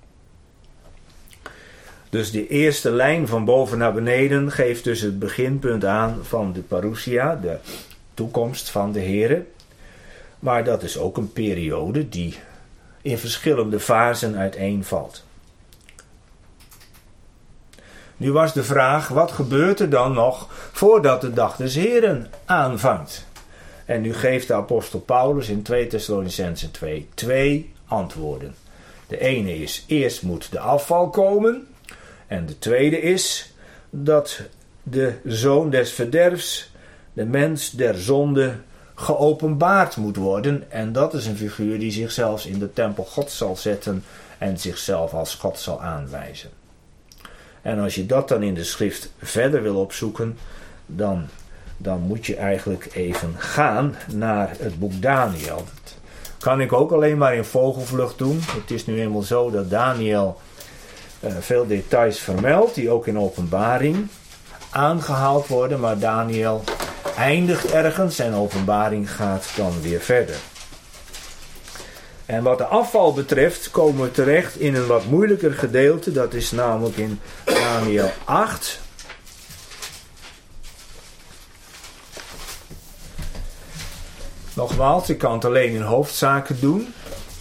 Dus de eerste lijn van boven naar beneden geeft dus het beginpunt aan van de parousia, de toekomst van de Heere. Maar dat is ook een periode die in verschillende fasen uiteenvalt. Nu was de vraag, wat gebeurt er dan nog voordat de dag des Heren aanvangt? En nu geeft de apostel Paulus in 2 Thessalonicenzen 2 twee antwoorden. De ene is, eerst moet de afval komen. En de tweede is dat de zoon des verderfs, de mens der zonde, geopenbaard moet worden. En dat is een figuur die zich zelfs in de tempel Gods zal zetten en zichzelf als God zal aanwijzen. En als je dat dan in de schrift verder wil opzoeken, dan moet je eigenlijk even gaan naar het boek Daniël. Dat kan ik ook alleen maar in vogelvlucht doen. Het is nu eenmaal zo dat Daniël veel details vermeldt, die ook in Openbaring aangehaald worden, maar Daniël eindigt ergens en Openbaring gaat dan weer verder. En wat de afval betreft komen we terecht in een wat moeilijker gedeelte, dat is namelijk in Daniël 8. Nogmaals, ik kan het alleen in hoofdzaken doen.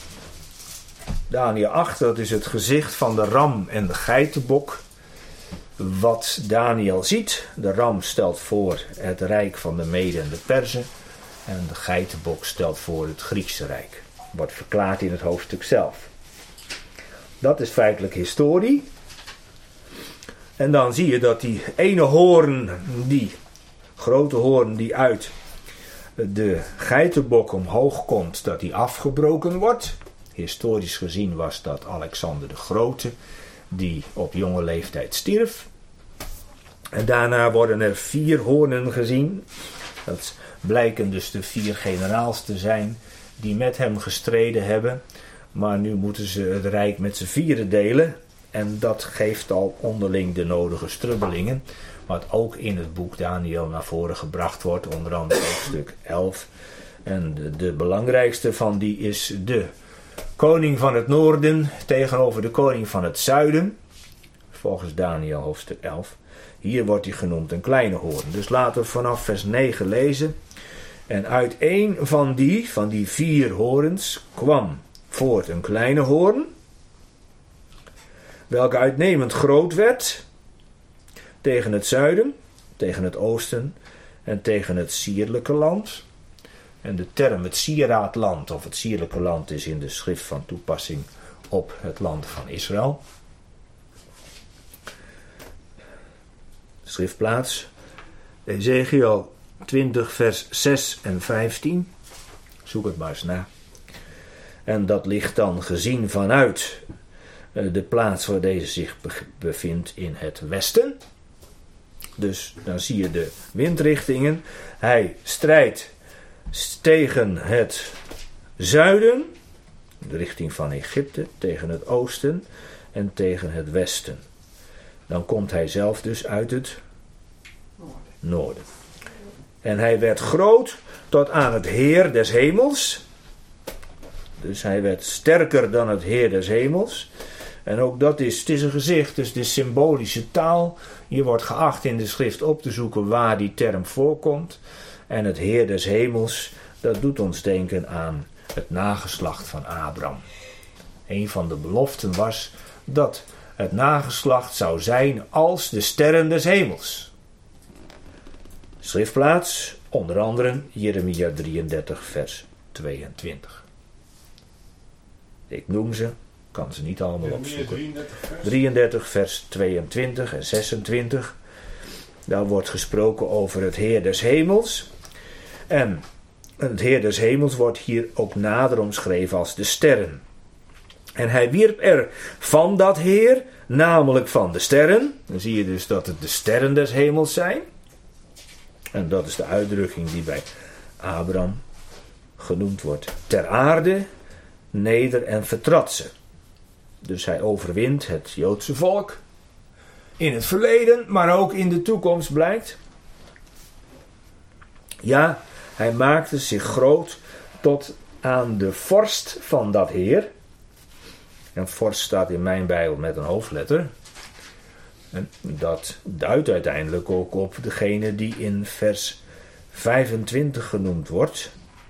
Daniël 8, dat is het gezicht van de ram en de geitenbok. wat Daniel ziet. De ram stelt voor het rijk van de Meden en de Perzen. En de geitenbok stelt voor het Griekse rijk. Wordt verklaard in het hoofdstuk zelf. Dat is feitelijk historie. En dan zie je dat die ene hoorn, die grote hoorn die uit de geitenbok omhoog komt, dat die afgebroken wordt. Historisch gezien was dat Alexander de Grote, die op jonge leeftijd stierf. En daarna worden er 4 hoornen gezien. Dat blijken dus de 4 generaals te zijn die met hem gestreden hebben. Maar nu moeten ze het rijk met z'n 4 delen. En dat geeft al onderling de nodige strubbelingen. Wat ook in het boek Daniel naar voren gebracht wordt. Onder andere hoofdstuk 11. En de belangrijkste van die is de koning van het noorden tegenover de koning van het zuiden. Volgens Daniel hoofdstuk 11. Hier wordt hij genoemd een kleine hoorn. Dus laten we vanaf vers 9 lezen. En uit een van die 4 hoorns kwam voort een kleine hoorn, welke uitnemend groot werd tegen het zuiden, tegen het oosten en tegen het sierlijke land. En de term het sieraadland of het sierlijke land is in de schrift van toepassing op het land van Israël. Schriftplaats Ezekiel 20 vers 6 en 15. Zoek het maar eens na. En dat ligt dan gezien vanuit de plaats waar deze zich bevindt in het westen. Dus dan zie je de windrichtingen. Hij strijdt tegen het zuiden, de richting van Egypte, tegen het oosten en tegen het westen. Dan komt hij zelf dus uit het noorden. En hij werd groot tot aan het Heer des hemels. Dus hij werd sterker dan het Heer des hemels. En ook dat is, het is een gezicht, dus de symbolische taal. Hier wordt geacht in de schrift op te zoeken waar die term voorkomt. En het Heer des hemels, dat doet ons denken aan het nageslacht van Abraham. Een van de beloften was dat het nageslacht zou zijn als de sterren des hemels. Schriftplaats, onder andere Jeremia 33 vers 22. Ik noem ze, kan ze niet allemaal opzoeken. 33 vers 22 en 26. Daar wordt gesproken over het Heer des hemels. En het Heer des hemels wordt hier ook nader omschreven als de sterren. En hij wierp er van dat Heer, namelijk van de sterren. Dan zie je dus dat het de sterren des hemels zijn. En dat is de uitdrukking die bij Abraham genoemd wordt. Ter aarde, neder en vertrad ze. Dus hij overwint het Joodse volk. In het verleden, maar ook in de toekomst blijkt. Ja, hij maakte zich groot tot aan de vorst van dat Heer. En vorst staat in mijn Bijbel met een hoofdletter. En dat duidt uiteindelijk ook op degene die in vers 25 genoemd wordt.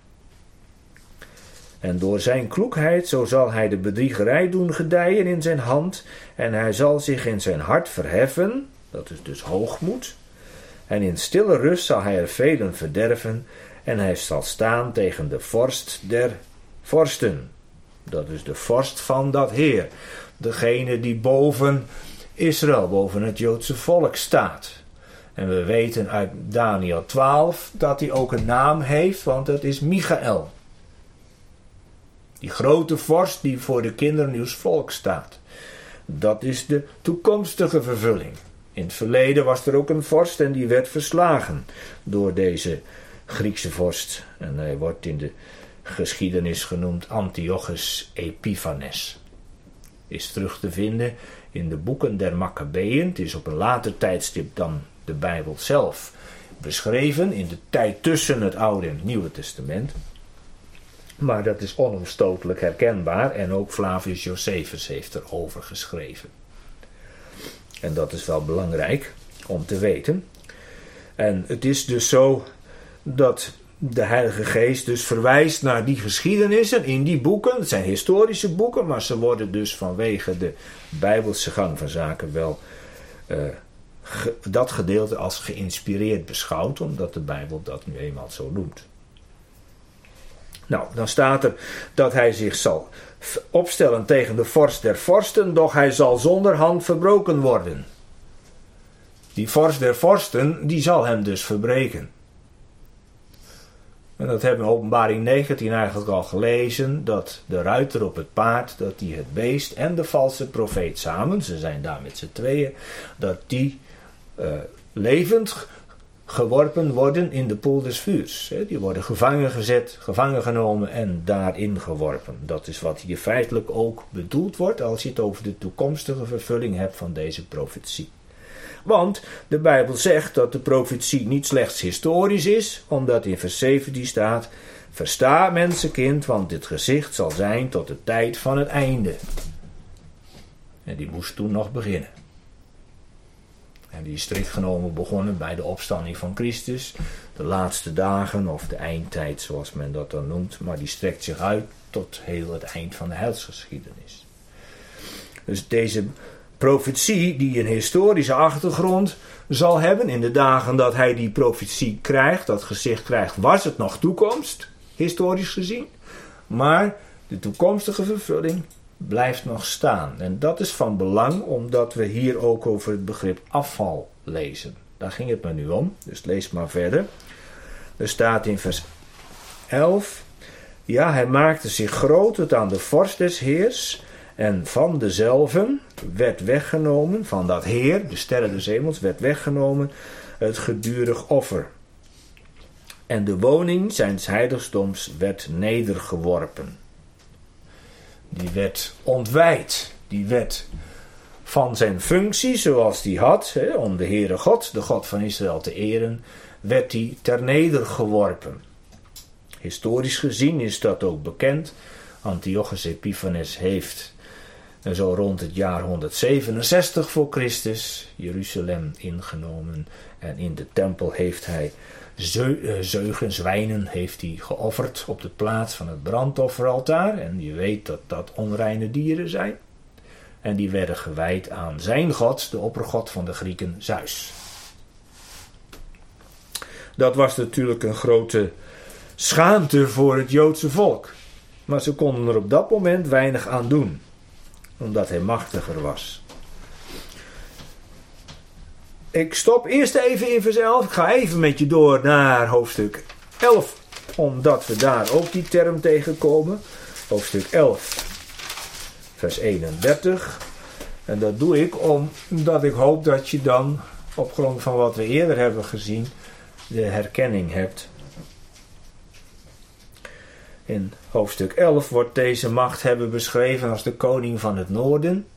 En door zijn kloekheid, zo zal hij de bedriegerij doen gedijen in zijn hand. En hij zal zich in zijn hart verheffen, dat is dus hoogmoed. En in stille rust zal hij er velen verderven. En hij zal staan tegen de vorst der vorsten. Dat is de vorst van dat Heer. Degene die boven Israël, boven het Joodse volk staat. En we weten uit Daniel 12 dat hij ook een naam heeft, want dat is Michael. Die grote vorst die voor de kinderen uws volk staat. Dat is de toekomstige vervulling. In het verleden was er ook een vorst en die werd verslagen door deze Griekse vorst. En hij wordt in de geschiedenis genoemd Antiochus Epiphanes. Is terug te vinden in de boeken der Maccabeeën. Het is op een later tijdstip dan de Bijbel zelf beschreven. In de tijd tussen het Oude en het Nieuwe Testament. Maar dat is onomstotelijk herkenbaar. En ook Flavius Josephus heeft erover geschreven. En dat is wel belangrijk om te weten. En het is dus zo dat de Heilige Geest dus verwijst naar die geschiedenissen in die boeken. Het zijn historische boeken, maar ze worden dus vanwege de Bijbelse gang van zaken wel dat gedeelte als geïnspireerd beschouwt, omdat de Bijbel dat nu eenmaal zo noemt. Nou, dan staat er dat hij zich zal opstellen tegen de vorst der vorsten, doch hij zal zonder hand verbroken worden. Die vorst der vorsten, die zal hem dus verbreken. En dat hebben we in Openbaring 19 eigenlijk al gelezen, dat de ruiter op het paard, dat die het beest en de valse profeet samen, ze zijn daar met z'n tweeën, dat die levend geworpen worden in de poel des vuurs. Die worden gevangen gezet, gevangen genomen en daarin geworpen. Dat is wat hier feitelijk ook bedoeld wordt als je het over de toekomstige vervulling hebt van deze profetie. Want de Bijbel zegt dat de profetie niet slechts historisch is, omdat in vers 17 staat: versta mensenkind, want dit gezicht zal zijn tot de tijd van het einde. En die moest toen nog beginnen. En die is strikt genomen begonnen bij de opstanding van Christus, de laatste dagen of de eindtijd zoals men dat dan noemt, maar die strekt zich uit tot heel het eind van de heilsgeschiedenis. Dus deze profetie die een historische achtergrond zal hebben in de dagen dat hij die profetie krijgt, dat gezicht krijgt, was het nog toekomst, historisch gezien, maar de toekomstige vervulling blijft nog staan. En dat is van belang, omdat we hier ook over het begrip afval lezen. Daar ging het me nu om, dus lees maar verder. Er staat in vers 11: ja, hij maakte zich groot tot aan de vorst des Heers, en van dezelven werd weggenomen, van dat Heer, de sterren des hemels, werd weggenomen het gedurig offer. En de woning zijns heiligdoms werd nedergeworpen. Die werd ontwijd. Die werd van zijn functie, zoals die had, om de Heere God, de God van Israël te eren, werd die ter neder geworpen. Historisch gezien is dat ook bekend. Antiochus Epiphanes heeft zo rond het jaar 167 voor Christus Jeruzalem ingenomen. En in de tempel heeft hij zwijnen heeft hij geofferd op de plaats van het brandofferaltaar. En je weet dat dat onreine dieren zijn. En die werden gewijd aan zijn god, de oppergod van de Grieken, Zeus. Dat was natuurlijk een grote schaamte voor het Joodse volk. Maar ze konden er op dat moment weinig aan doen, omdat hij machtiger was. Ik stop eerst even in vers 11. Ik ga even met je door naar hoofdstuk 11. Omdat we daar ook die term tegenkomen. Hoofdstuk 11. Vers 31. En dat doe ik omdat ik hoop dat je dan, op grond van wat we eerder hebben gezien, de herkenning hebt. In hoofdstuk 11 wordt deze machthebber beschreven als de koning van het noorden.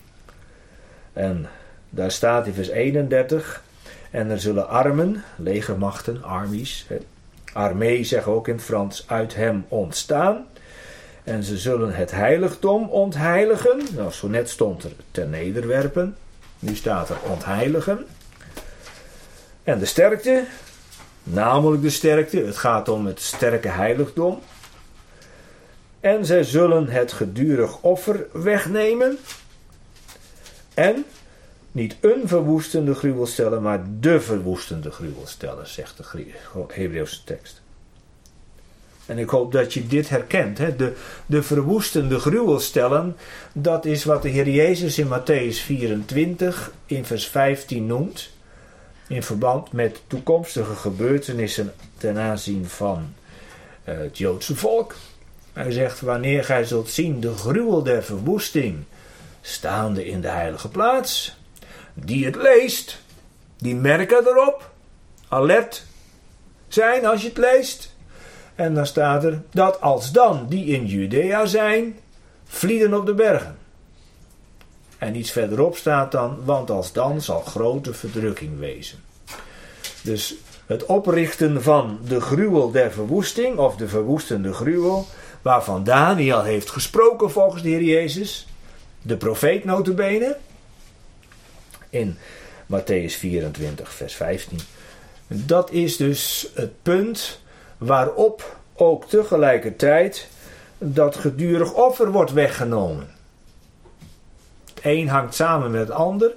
En daar staat in vers 31: en er zullen armen, legermachten, armies, armee zeggen ook in het Frans, uit hem ontstaan. En ze zullen het heiligdom ontheiligen. Nou, zo net stond er ter nederwerpen. Nu staat er ontheiligen. En de sterkte, namelijk de sterkte, het gaat om het sterke heiligdom. En zij zullen het gedurig offer wegnemen. En niet een verwoestende gruwel stellen, maar de verwoestende gruwel stellen, zegt de Hebreeuwse tekst. En ik hoop dat je dit herkent. Hè? De verwoestende gruwel stellen, dat is wat de Heer Jezus in Mattheüs 24 in vers 15 noemt. In verband met toekomstige gebeurtenissen ten aanzien van het Joodse volk. Hij zegt: wanneer gij zult zien de gruwel der verwoesting staande in de heilige plaats, die het leest, die merken erop, alert zijn als je het leest. En dan staat er dat alsdan die in Judea zijn, vlieden op de bergen. En iets verderop staat dan, want alsdan zal grote verdrukking wezen. Dus het oprichten van de gruwel der verwoesting, of de verwoestende gruwel, waarvan Daniel heeft gesproken volgens de Heer Jezus, de profeet nota bene, in Mattheüs 24 vers 15. Dat is dus het punt waarop ook tegelijkertijd dat gedurig offer wordt weggenomen. Het een hangt samen met het ander.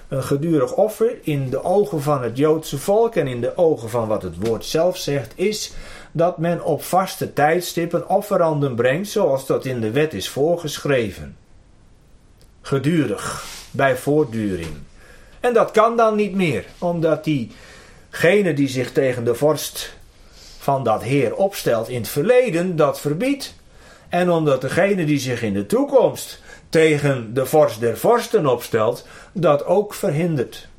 Een gedurig offer in de ogen van het Joodse volk en in de ogen van wat het woord zelf zegt, is dat men op vaste tijdstippen offeranden brengt zoals dat in de wet is voorgeschreven. Gedurig, bij voortduring. En dat kan dan niet meer, omdat diegene die zich tegen de vorst van dat heer opstelt in het verleden, dat verbiedt. En omdat degene die zich in de toekomst tegen de vorst der vorsten opstelt, dat ook verhindert.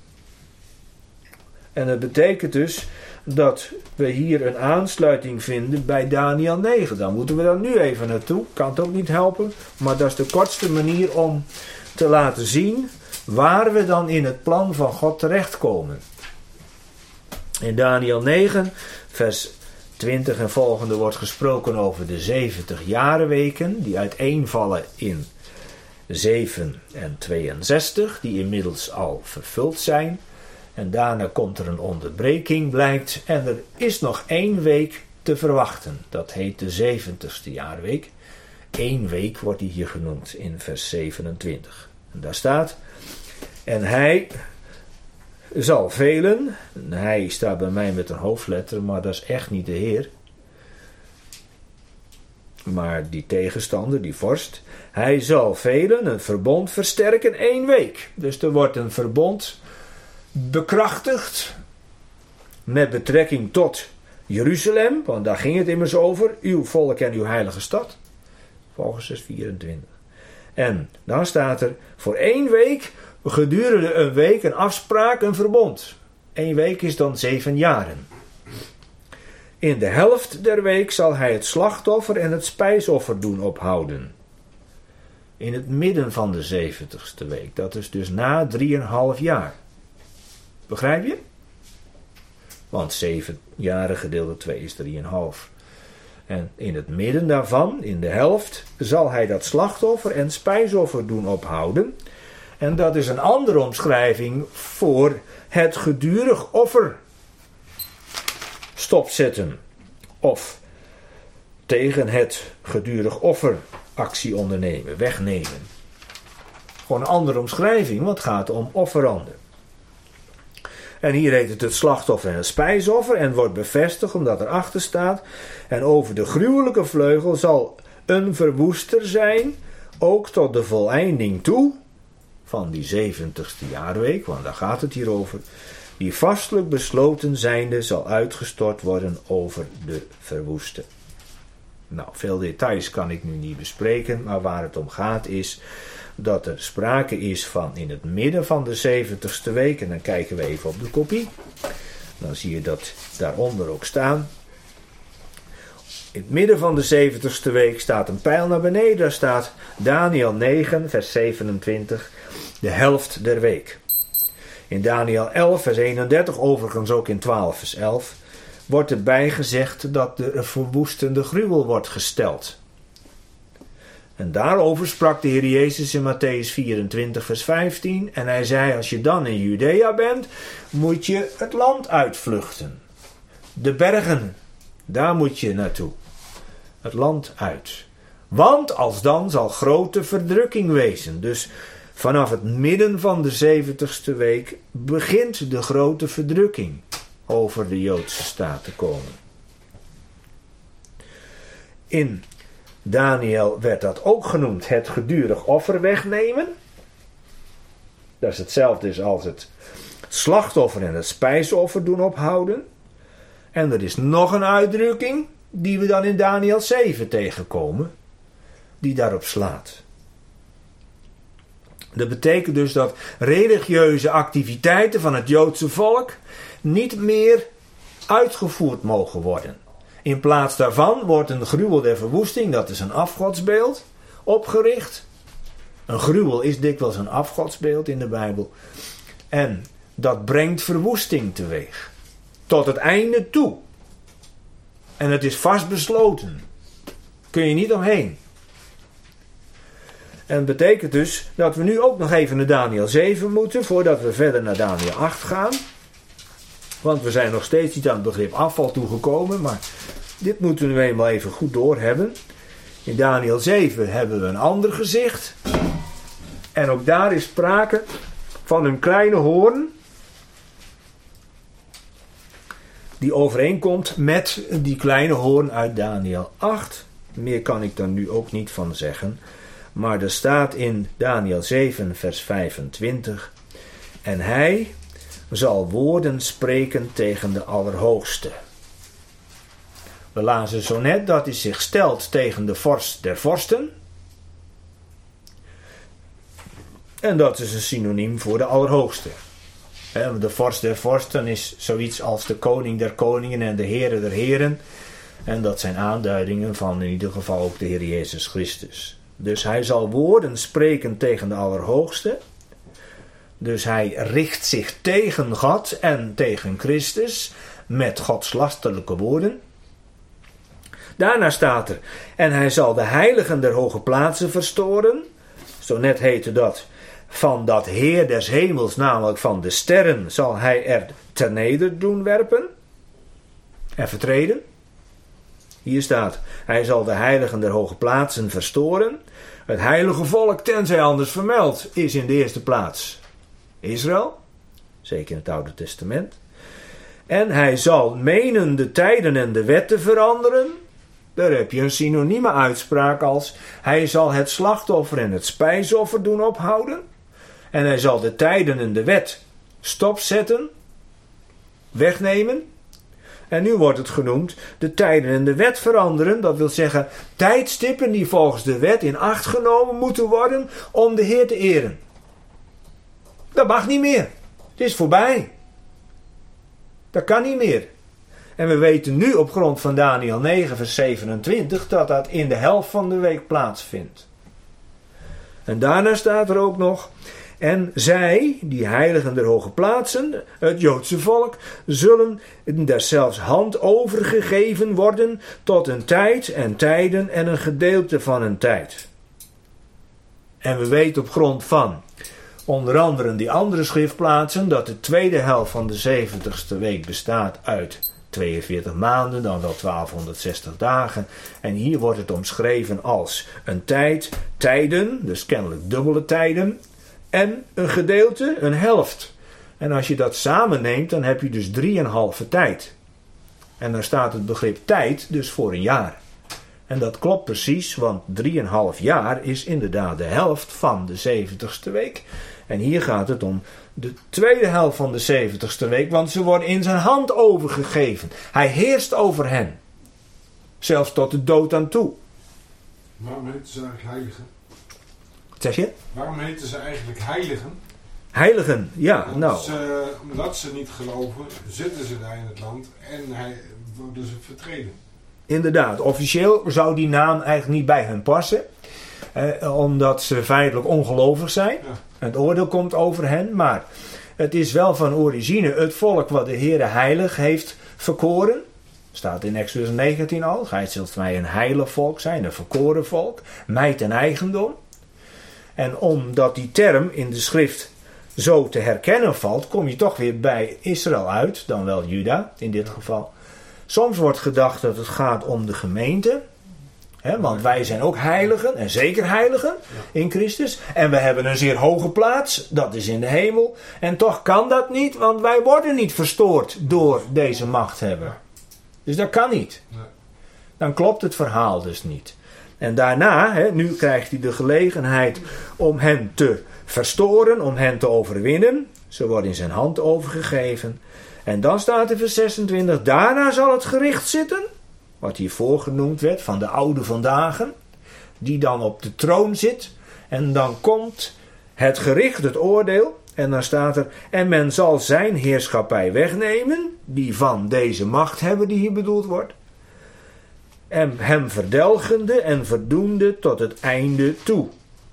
En dat betekent dus dat we hier een aansluiting vinden bij Daniel 9. Dan moeten we dan nu even naartoe. Kan het ook niet helpen. Maar dat is de kortste manier om te laten zien waar we dan in het plan van God terechtkomen. In Daniel 9, vers 20 en volgende wordt gesproken over de 70 jarenweken die uiteenvallen in 7 en 62, die inmiddels al vervuld zijn. En daarna komt er een onderbreking, blijkt, en er is nog 1 week te verwachten. Dat heet de 70ste jaarweek. 1 week wordt die hier genoemd in vers 27. En daar staat: en hij zal velen, hij staat bij mij met een hoofdletter, maar dat is echt niet de Heer. Maar die tegenstander, die vorst, hij zal velen een verbond versterken 1 week. Dus er wordt een verbond bekrachtigd met betrekking tot Jeruzalem, want daar ging het immers over, uw volk en uw heilige stad, volgens vers 24. En dan staat er voor 1 week, gedurende 1 week, een afspraak, een verbond. 1 week is dan 7 jaren. In de helft der week zal hij het slachtoffer en het spijsoffer doen ophouden. In het midden van de 70ste week, dat is dus na 3,5 jaar. Begrijp je? Want 7 jaren gedeeld door 2 is 3,5. En in het midden daarvan, in de helft, zal hij dat slachtoffer en spijsoffer doen ophouden. En dat is een andere omschrijving voor het gedurig offer stopzetten. Of tegen het gedurig offer actie ondernemen, wegnemen. Gewoon een andere omschrijving, want het gaat om offeranden. En hier heet het slachtoffer en het spijsoffer en wordt bevestigd omdat erachter staat: en over de gruwelijke vleugel zal een verwoester zijn, ook tot de voleinding toe van die 70ste jaarweek, want daar gaat het hier over, die vastelijk besloten zijnde zal uitgestort worden over de verwoeste. Nou, veel details kan ik nu niet bespreken, maar waar het om gaat is dat er sprake is van in het midden van de 70ste week, en dan kijken we even op de kopie, dan zie je dat daaronder ook staan. In het midden van de 70ste week staat een pijl naar beneden, daar staat Daniel 9, vers 27, de helft der week. In Daniel 11, vers 31, overigens ook in 12, vers 11, wordt erbij gezegd dat er een verwoestende gruwel wordt gesteld. En daarover sprak de Heer Jezus in Mattheüs 24, vers 15. En hij zei: als je dan in Judea bent, moet je het land uitvluchten. De bergen, daar moet je naartoe. Het land uit. Want alsdan zal grote verdrukking wezen. Dus vanaf het midden van de 70ste week begint de grote verdrukking over de Joodse staat te komen. In Daniel werd dat ook genoemd het gedurig offer wegnemen. Dat is hetzelfde als het slachtoffer en het spijsoffer doen ophouden. En er is nog een uitdrukking die we dan in Daniel 7 tegenkomen, die daarop slaat. Dat betekent dus dat religieuze activiteiten van het Joodse volk niet meer uitgevoerd mogen worden. In plaats daarvan wordt een gruwel der verwoesting, dat is een afgodsbeeld, opgericht. Een gruwel is dikwijls een afgodsbeeld in de Bijbel. En dat brengt verwoesting teweeg. Tot het einde toe. En het is vastbesloten. Kun je niet omheen. En dat betekent dus dat we nu ook nog even naar Daniel 7 moeten, voordat we verder naar Daniel 8 gaan. Want we zijn nog steeds niet aan het begrip afval toegekomen, maar dit moeten we nu eenmaal even goed doorhebben. In Daniel 7 hebben we een ander gezicht. En ook daar is sprake van een kleine hoorn die overeenkomt met die kleine hoorn uit Daniel 8. Meer kan ik daar nu ook niet van zeggen. Maar er staat in Daniel 7 vers 25. En hij zal woorden spreken tegen de Allerhoogste. We lazen zo net dat hij zich stelt tegen de vorst der vorsten. En dat is een synoniem voor de Allerhoogste. De vorst der vorsten is zoiets als de koning der koningen en de heren der heren. En dat zijn aanduidingen van in ieder geval ook de Heer Jezus Christus. Dus hij zal woorden spreken tegen de Allerhoogste. Dus hij richt zich tegen God en tegen Christus met godslasterlijke woorden. Daarna staat er, en hij zal de heiligen der hoge plaatsen verstoren. Zo net heette dat, van dat Heer des hemels, namelijk van de sterren, zal hij er terneder doen werpen en vertreden. Hier staat, hij zal de heiligen der hoge plaatsen verstoren. Het heilige volk, tenzij anders vermeld, is in de eerste plaats Israël. Zeker in het Oude Testament. En hij zal menen de tijden en de wetten veranderen. Daar heb je een synonieme uitspraak als, hij zal het slachtoffer en het spijsoffer doen ophouden. En hij zal de tijden en de wet stopzetten, wegnemen. En nu wordt het genoemd, de tijden en de wet veranderen. Dat wil zeggen, tijdstippen die volgens de wet in acht genomen moeten worden om de Heer te eren. Dat mag niet meer. Het is voorbij. Dat kan niet meer. En we weten nu op grond van Daniel 9 vers 27 dat dat in de helft van de week plaatsvindt. En daarna staat er ook nog, en zij, die heiligen der hoge plaatsen, het Joodse volk, zullen deszelfs hand overgegeven worden tot een tijd en tijden en een gedeelte van een tijd. En we weten op grond van onder andere die andere schriftplaatsen dat de tweede helft van de 70ste week bestaat uit 42 maanden, dan wel 1260 dagen. En hier wordt het omschreven als een tijd, tijden, dus kennelijk dubbele tijden, en een gedeelte, een helft. En als je dat samenneemt, dan heb je dus 3,5 tijd. En dan staat het begrip tijd dus voor een jaar. En dat klopt precies, want 3,5 jaar is inderdaad de helft van de 70ste week. En hier gaat het om de tweede helft van de 70ste week, want ze worden in zijn hand overgegeven. Hij heerst over hen. Zelfs tot de dood aan toe. Waarom heten ze eigenlijk heiligen? Wat zeg je? Waarom heten ze eigenlijk heiligen? Heiligen, ja. Omdat ze niet geloven, zitten ze daar in het land en worden ze vertreden. Inderdaad, officieel zou die naam eigenlijk niet bij hen passen. Omdat ze feitelijk ongelovig zijn. Ja. Het oordeel komt over hen. Maar het is wel van origine het volk wat de Heere heilig heeft verkoren. Staat in Exodus 19 al. Gij zult mij een heilig volk zijn, een verkoren volk. Mij ten eigendom. En omdat die term in de schrift zo te herkennen valt, kom je toch weer bij Israël uit. Dan wel Juda in dit geval. Soms wordt gedacht dat het gaat om de gemeente. Want wij zijn ook heiligen, en zeker heiligen in Christus. En we hebben een zeer hoge plaats, dat is in de hemel. En toch kan dat niet, want wij worden niet verstoord door deze machthebber. Dus dat kan niet. Dan klopt het verhaal dus niet. En daarna, nu krijgt hij de gelegenheid om hen te verstoren, om hen te overwinnen. Ze worden in zijn hand overgegeven. En dan staat in vers 26, daarna zal het gericht zitten, wat hiervoor genoemd werd, van de oude vandaag, die dan op de troon zit. En dan komt het gericht, het oordeel. En dan staat er, en men zal zijn heerschappij wegnemen, die van deze machthebber die hier bedoeld wordt. En hem verdelgende en verdoende tot het einde toe.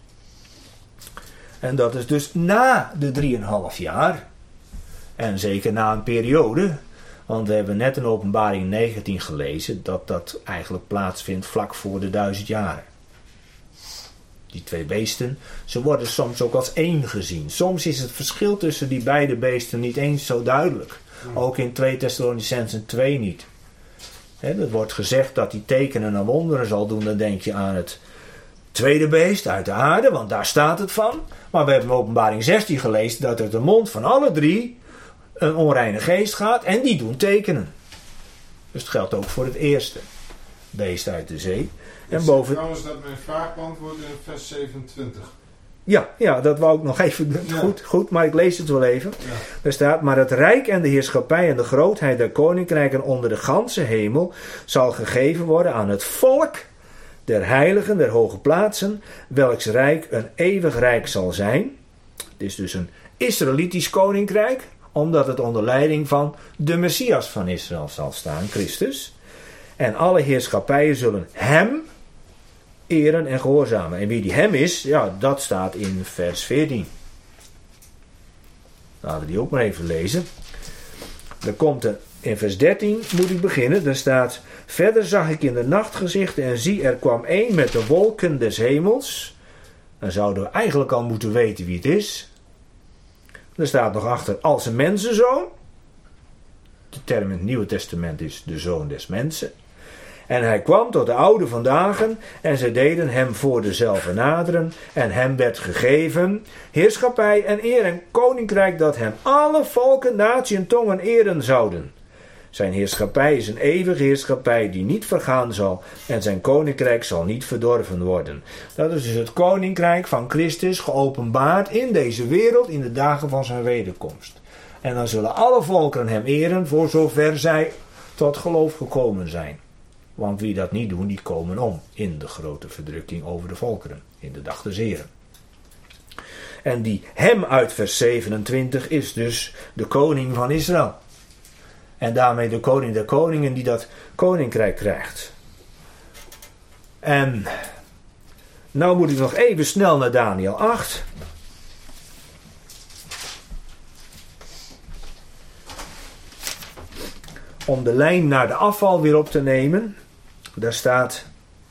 En dat is dus na de 3,5 jaar. En zeker na een periode. Want we hebben net in Openbaring 19 gelezen dat dat eigenlijk plaatsvindt vlak voor de 1000 jaren. Die twee beesten, ze worden soms ook als één gezien. Soms is het verschil tussen die beide beesten niet eens zo duidelijk. Ook in 2 Thessalonicenzen 2 niet. Er wordt gezegd dat hij tekenen en wonderen zal doen. Dan denk je aan het tweede beest uit de aarde, want daar staat het van. Maar we hebben in Openbaring 16 gelezen dat uit de mond van alle drie een onreine geest gaat en die doen tekenen. Dus het geldt ook voor het eerste beest uit de zee. En boven... Trouwens dat mijn vraag beantwoord in vers 27. Ja, dat wou ik nog even. Goed, maar ik lees het wel even. Ja. Er staat, maar het rijk en de heerschappij en de grootheid der koninkrijken onder de ganse hemel zal gegeven worden aan het volk der heiligen der hoge plaatsen, welks rijk een eeuwig rijk zal zijn. Het is dus een Israëlitisch koninkrijk, omdat het onder leiding van de Messias van Israël zal staan, Christus. En alle heerschappijen zullen hem eren en gehoorzamen. En wie die hem is, ja, dat staat in vers 14. Laten we die ook maar even lezen. Dan komt er in vers 13, moet ik beginnen. Daar staat, verder zag ik in de nachtgezichten en zie, er kwam één met de wolken des hemels. Dan zouden we eigenlijk al moeten weten wie het is. Er staat nog achter, als een mensenzoon. De term in het Nieuwe Testament is de zoon des mensen. En hij kwam tot de oude van dagen en zij deden hem voor dezelfde naderen. En hem werd gegeven heerschappij en eer en koninkrijk dat hem alle volken, natie en tongen eren zouden. Zijn heerschappij is een eeuwige heerschappij die niet vergaan zal en zijn koninkrijk zal niet verdorven worden. Dat is dus het koninkrijk van Christus geopenbaard in deze wereld in de dagen van zijn wederkomst. En dan zullen alle volkeren hem eren voor zover zij tot geloof gekomen zijn. Want wie dat niet doen, die komen om in de grote verdrukking over de volkeren, in de dag des Heren. En die hem uit vers 27 is dus de koning van Israël. En daarmee de koning der koningen die dat koninkrijk krijgt. En nou moet ik nog even snel naar Daniel 8. Om de lijn naar de afval weer op te nemen. Daar staat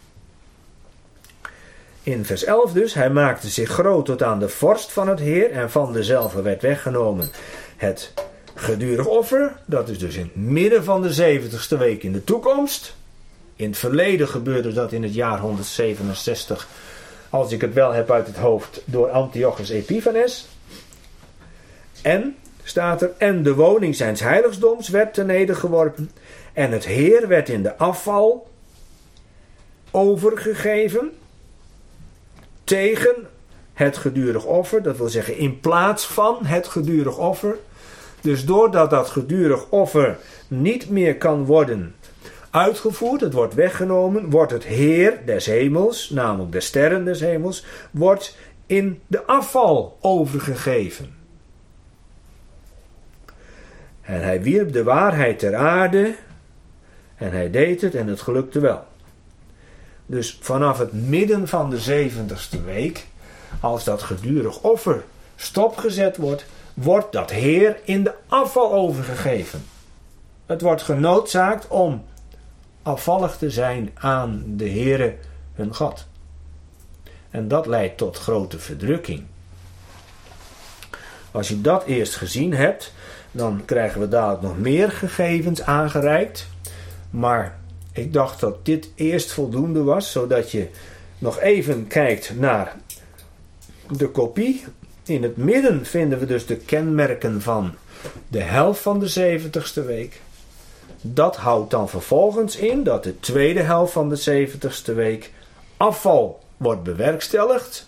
in vers 11 dus. Hij maakte zich groot tot aan de vorst van het Heer. En van dezelfde werd weggenomen het gedurig offer. Dat is dus in het midden van de 70ste week in de toekomst. In het verleden gebeurde dat in het jaar 167. Als ik het wel heb uit het hoofd. Door Antiochus Epiphanes. En staat er, en de woning zijns heiligdoms werd ten nedergeworpen. En het Heer werd in de afval overgegeven tegen het gedurig offer. Dat wil zeggen in plaats van het gedurig offer. Dus doordat dat gedurig offer niet meer kan worden uitgevoerd, het wordt weggenomen, wordt het Heer des hemels, namelijk de sterren des hemels, wordt in de afval overgegeven. En hij wierp de waarheid ter aarde en hij deed het en het gelukte wel. Dus vanaf het midden van de 70ste week, als dat gedurig offer stopgezet wordt, wordt dat Heer in de afval overgegeven. Het wordt genoodzaakt om afvallig te zijn aan de Heere hun God. En dat leidt tot grote verdrukking. Als je dat eerst gezien hebt, dan krijgen we dadelijk nog meer gegevens aangereikt. Maar ik dacht dat dit eerst voldoende was, zodat je nog even kijkt naar de kopie. In het midden vinden we dus de kenmerken van de helft van de 70ste week. Dat houdt dan vervolgens in dat de tweede helft van de 70ste week afval wordt bewerkstelligd.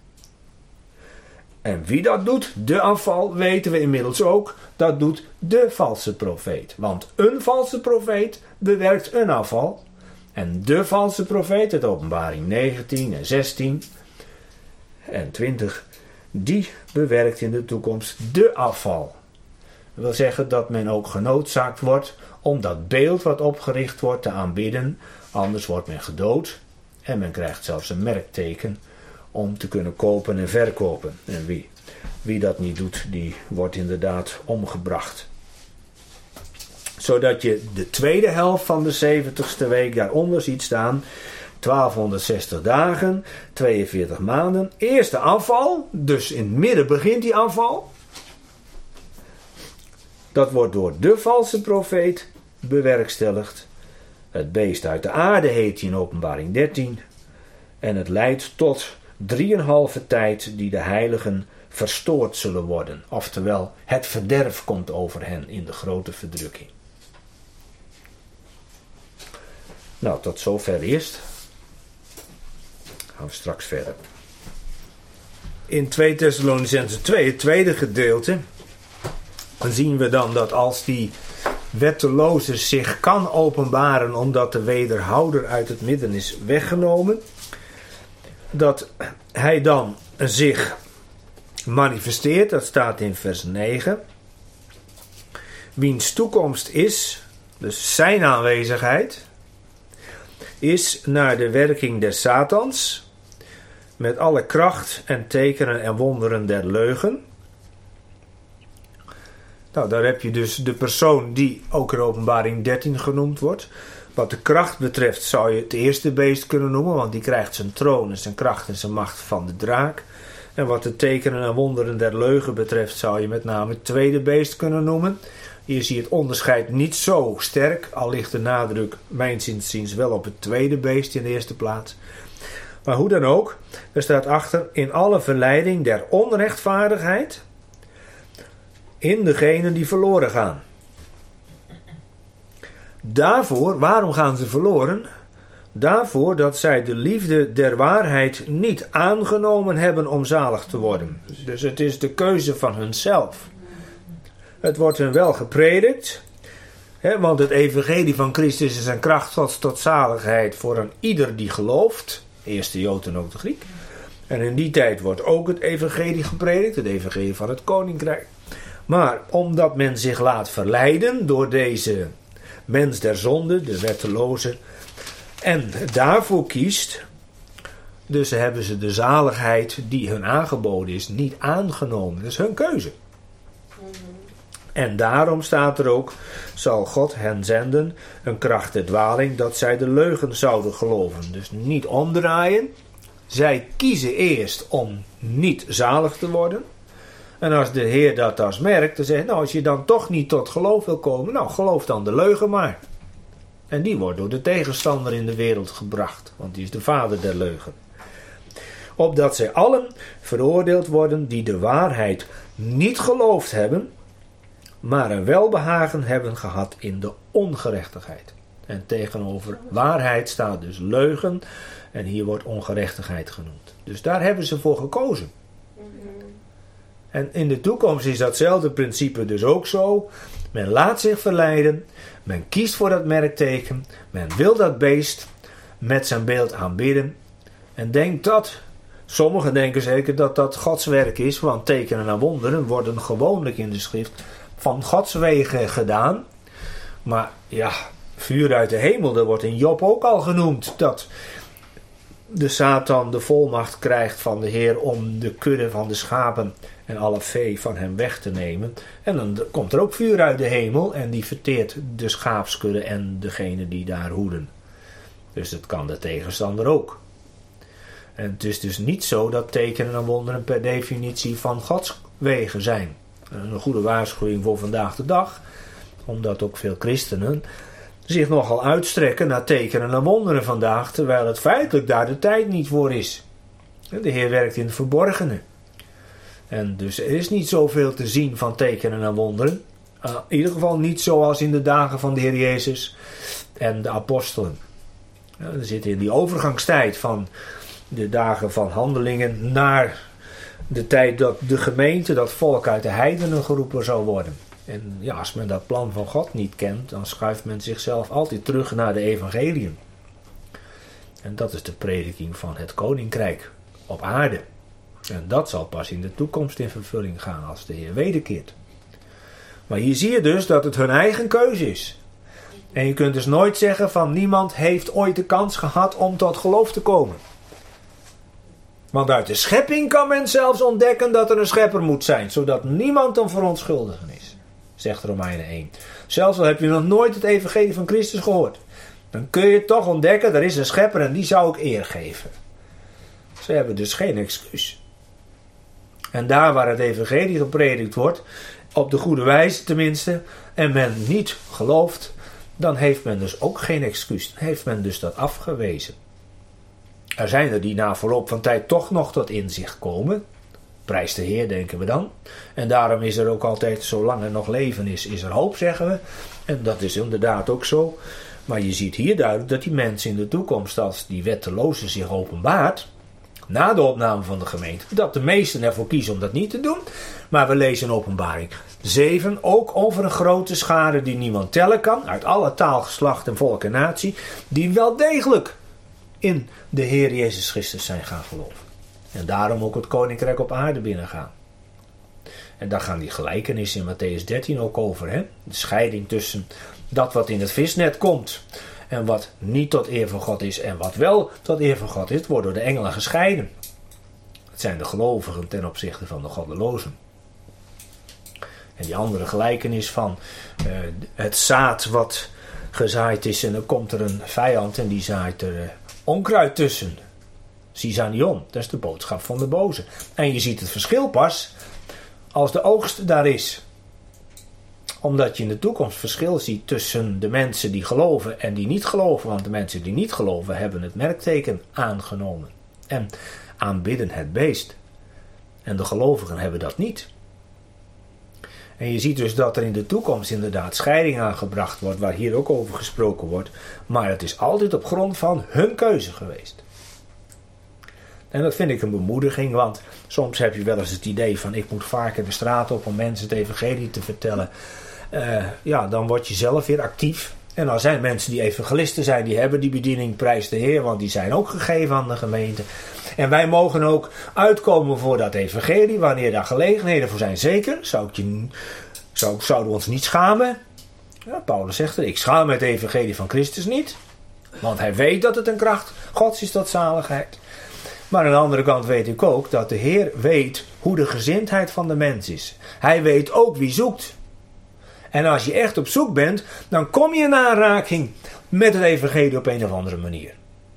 En wie dat doet, de afval, weten we inmiddels ook, dat doet de valse profeet. Want een valse profeet bewerkt een afval. En de valse profeet, het Openbaring 19 en 16 en 20, die bewerkt in de toekomst de afval. Dat wil zeggen dat men ook genoodzaakt wordt om dat beeld wat opgericht wordt te aanbidden. Anders wordt men gedood en men krijgt zelfs een merkteken om te kunnen kopen en verkopen. En wie dat niet doet, die wordt inderdaad omgebracht. Zodat je de tweede helft van de 70ste week daaronder ziet staan. 1260 dagen, 42 maanden. Eerste afval, dus in het midden begint die afval. Dat wordt door de valse profeet bewerkstelligd. Het beest uit de aarde heet hij in Openbaring 13. En het leidt tot 3,5 tijd die de heiligen verstoord zullen worden. Oftewel, het verderf komt over hen in de grote verdrukking. Nou, tot zover eerst. Gaan we straks verder. In 2 Thessalonicenzen 2, het tweede gedeelte, dan zien we dan dat als die wetteloze zich kan openbaren omdat de wederhouder uit het midden is weggenomen, dat hij dan zich manifesteert, dat staat in vers 9, wiens toekomst is, dus zijn aanwezigheid, is naar de werking des Satans, met alle kracht en tekenen en wonderen der leugen. Nou, daar heb je dus de persoon die ook in Openbaring 13 genoemd wordt. Wat de kracht betreft zou je het eerste beest kunnen noemen, want die krijgt zijn troon en zijn kracht en zijn macht van de draak. En wat de tekenen en wonderen der leugen betreft zou je met name het tweede beest kunnen noemen. Hier zie je het onderscheid niet zo sterk, al ligt de nadruk mijns inziens wel op het tweede beest in de eerste plaats. Maar hoe dan ook, er staat achter, in alle verleiding der onrechtvaardigheid in degenen die verloren gaan. Daarvoor, waarom gaan ze verloren? Daarvoor dat zij de liefde der waarheid niet aangenomen hebben om zalig te worden. Dus het is de keuze van hunzelf. Het wordt hun wel gepredikt, want het evangelie van Christus is een kracht tot zaligheid voor een ieder die gelooft. Eerst de Jood en ook de Griek. En in die tijd wordt ook het evangelie gepredikt, het evangelie van het koninkrijk. Maar omdat men zich laat verleiden door deze mens der zonde, de wetteloze, en daarvoor kiest, dus hebben ze de zaligheid die hun aangeboden is niet aangenomen. Dat is hun keuze. En daarom staat er ook, zal God hen zenden een kracht der dwaling, dat zij de leugen zouden geloven. Dus niet omdraaien. Zij kiezen eerst om niet zalig te worden. En als de Heer dat als merkt, dan zegt nou, als je dan toch niet tot geloof wil komen, nou, geloof dan de leugen maar. En die wordt door de tegenstander in de wereld gebracht, want die is de vader der leugen. Opdat zij allen veroordeeld worden die de waarheid niet geloofd hebben, maar een welbehagen hebben gehad in de ongerechtigheid. En tegenover waarheid staat dus leugen, en hier wordt ongerechtigheid genoemd. Dus daar hebben ze voor gekozen. En in de toekomst is datzelfde principe dus ook zo. Men laat zich verleiden, men kiest voor dat merkteken, men wil dat beest met zijn beeld aanbidden. En denkt dat, sommigen denken zeker dat dat Gods werk is, want tekenen en wonderen worden gewoonlijk in de schrift van Gods wegen gedaan. Maar ja, vuur uit de hemel, dat wordt in Job ook al genoemd, dat de Satan de volmacht krijgt van de Heer om de kudde van de schapen en alle vee van hem weg te nemen. En dan komt er ook vuur uit de hemel en die verteert de schaapskudde en degene die daar hoeden. Dus dat kan de tegenstander ook. En het is dus niet zo dat tekenen en wonderen per definitie van Gods wegen zijn. Een goede waarschuwing voor vandaag de dag, omdat ook veel christenen zich nogal uitstrekken naar tekenen en wonderen vandaag, terwijl het feitelijk daar de tijd niet voor is. De Heer werkt in het verborgene. En dus er is niet zoveel te zien van tekenen en wonderen. In ieder geval niet zoals in de dagen van de Heer Jezus en de apostelen. We zitten in die overgangstijd van de dagen van handelingen naar de tijd dat de gemeente, dat volk uit de heidenen geroepen zou worden. En ja, als men dat plan van God niet kent, dan schuift men zichzelf altijd terug naar de evangeliën. En dat is de prediking van het koninkrijk op aarde. En dat zal pas in de toekomst in vervulling gaan als de Heer wederkeert. Maar hier zie je dus dat het hun eigen keuze is. En je kunt dus nooit zeggen van niemand heeft ooit de kans gehad om tot geloof te komen. Want uit de schepping kan men zelfs ontdekken dat er een schepper moet zijn, zodat niemand een verontschuldigen is, zegt Romeinen 1. Zelfs al heb je nog nooit het evangelie van Christus gehoord, dan kun je toch ontdekken, er is een schepper en die zou ik eer geven. Ze hebben dus geen excuus. En daar waar het evangelie gepredikt wordt, op de goede wijze tenminste, en men niet gelooft, dan heeft men dus ook geen excuus. Dan heeft men dus dat afgewezen. Er zijn er die na verloop van tijd toch nog tot inzicht komen. Prijs de Heer, denken we dan. En daarom is er ook altijd, zolang er nog leven is er hoop, zeggen we. En dat is inderdaad ook zo. Maar je ziet hier duidelijk dat die mensen in de toekomst, als die wetteloze zich openbaart, na de opname van de gemeente, dat de meesten ervoor kiezen om dat niet te doen. Maar we lezen in Openbaring 7 ook over een grote schare die niemand tellen kan, uit alle taal, geslacht en volk en natie, die wel degelijk in de Heer Jezus Christus zijn gaan geloven. En daarom ook het koninkrijk op aarde binnengaan. En daar gaan die gelijkenissen in Mattheüs 13 ook over. Hè? De scheiding tussen dat wat in het visnet komt en wat niet tot eer van God is en wat wel tot eer van God is, wordt door de engelen gescheiden. Het zijn de gelovigen ten opzichte van de goddelozen. En die andere gelijkenis van het zaad wat gezaaid is en dan komt er een vijand en die zaait er onkruid tussen. Sisanion, dat is de boodschap van de boze. En je ziet het verschil pas als de oogst daar is. Omdat je in de toekomst verschil ziet tussen de mensen die geloven en die niet geloven. Want de mensen die niet geloven hebben het merkteken aangenomen. En aanbidden het beest. En de gelovigen hebben dat niet. En je ziet dus dat er in de toekomst inderdaad scheiding aangebracht wordt. Waar hier ook over gesproken wordt. Maar het is altijd op grond van hun keuze geweest. En dat vind ik een bemoediging, want soms heb je wel eens het idee van ik moet vaker de straat op om mensen het evangelie te vertellen. Dan word je zelf weer actief. En er zijn mensen die evangelisten zijn, die hebben die bediening, prijs de Heer, want die zijn ook gegeven aan de gemeente. En wij mogen ook uitkomen voor dat evangelie, wanneer daar gelegenheden voor zijn. Zeker, zouden we ons niet schamen. Ja, Paulus zegt er, ik schaam het evangelie van Christus niet. Want hij weet dat het een kracht Gods is tot zaligheid. Maar aan de andere kant weet ik ook dat de Heer weet hoe de gezindheid van de mens is. Hij weet ook wie zoekt. En als je echt op zoek bent, dan kom je in aanraking met het evangelie op een of andere manier.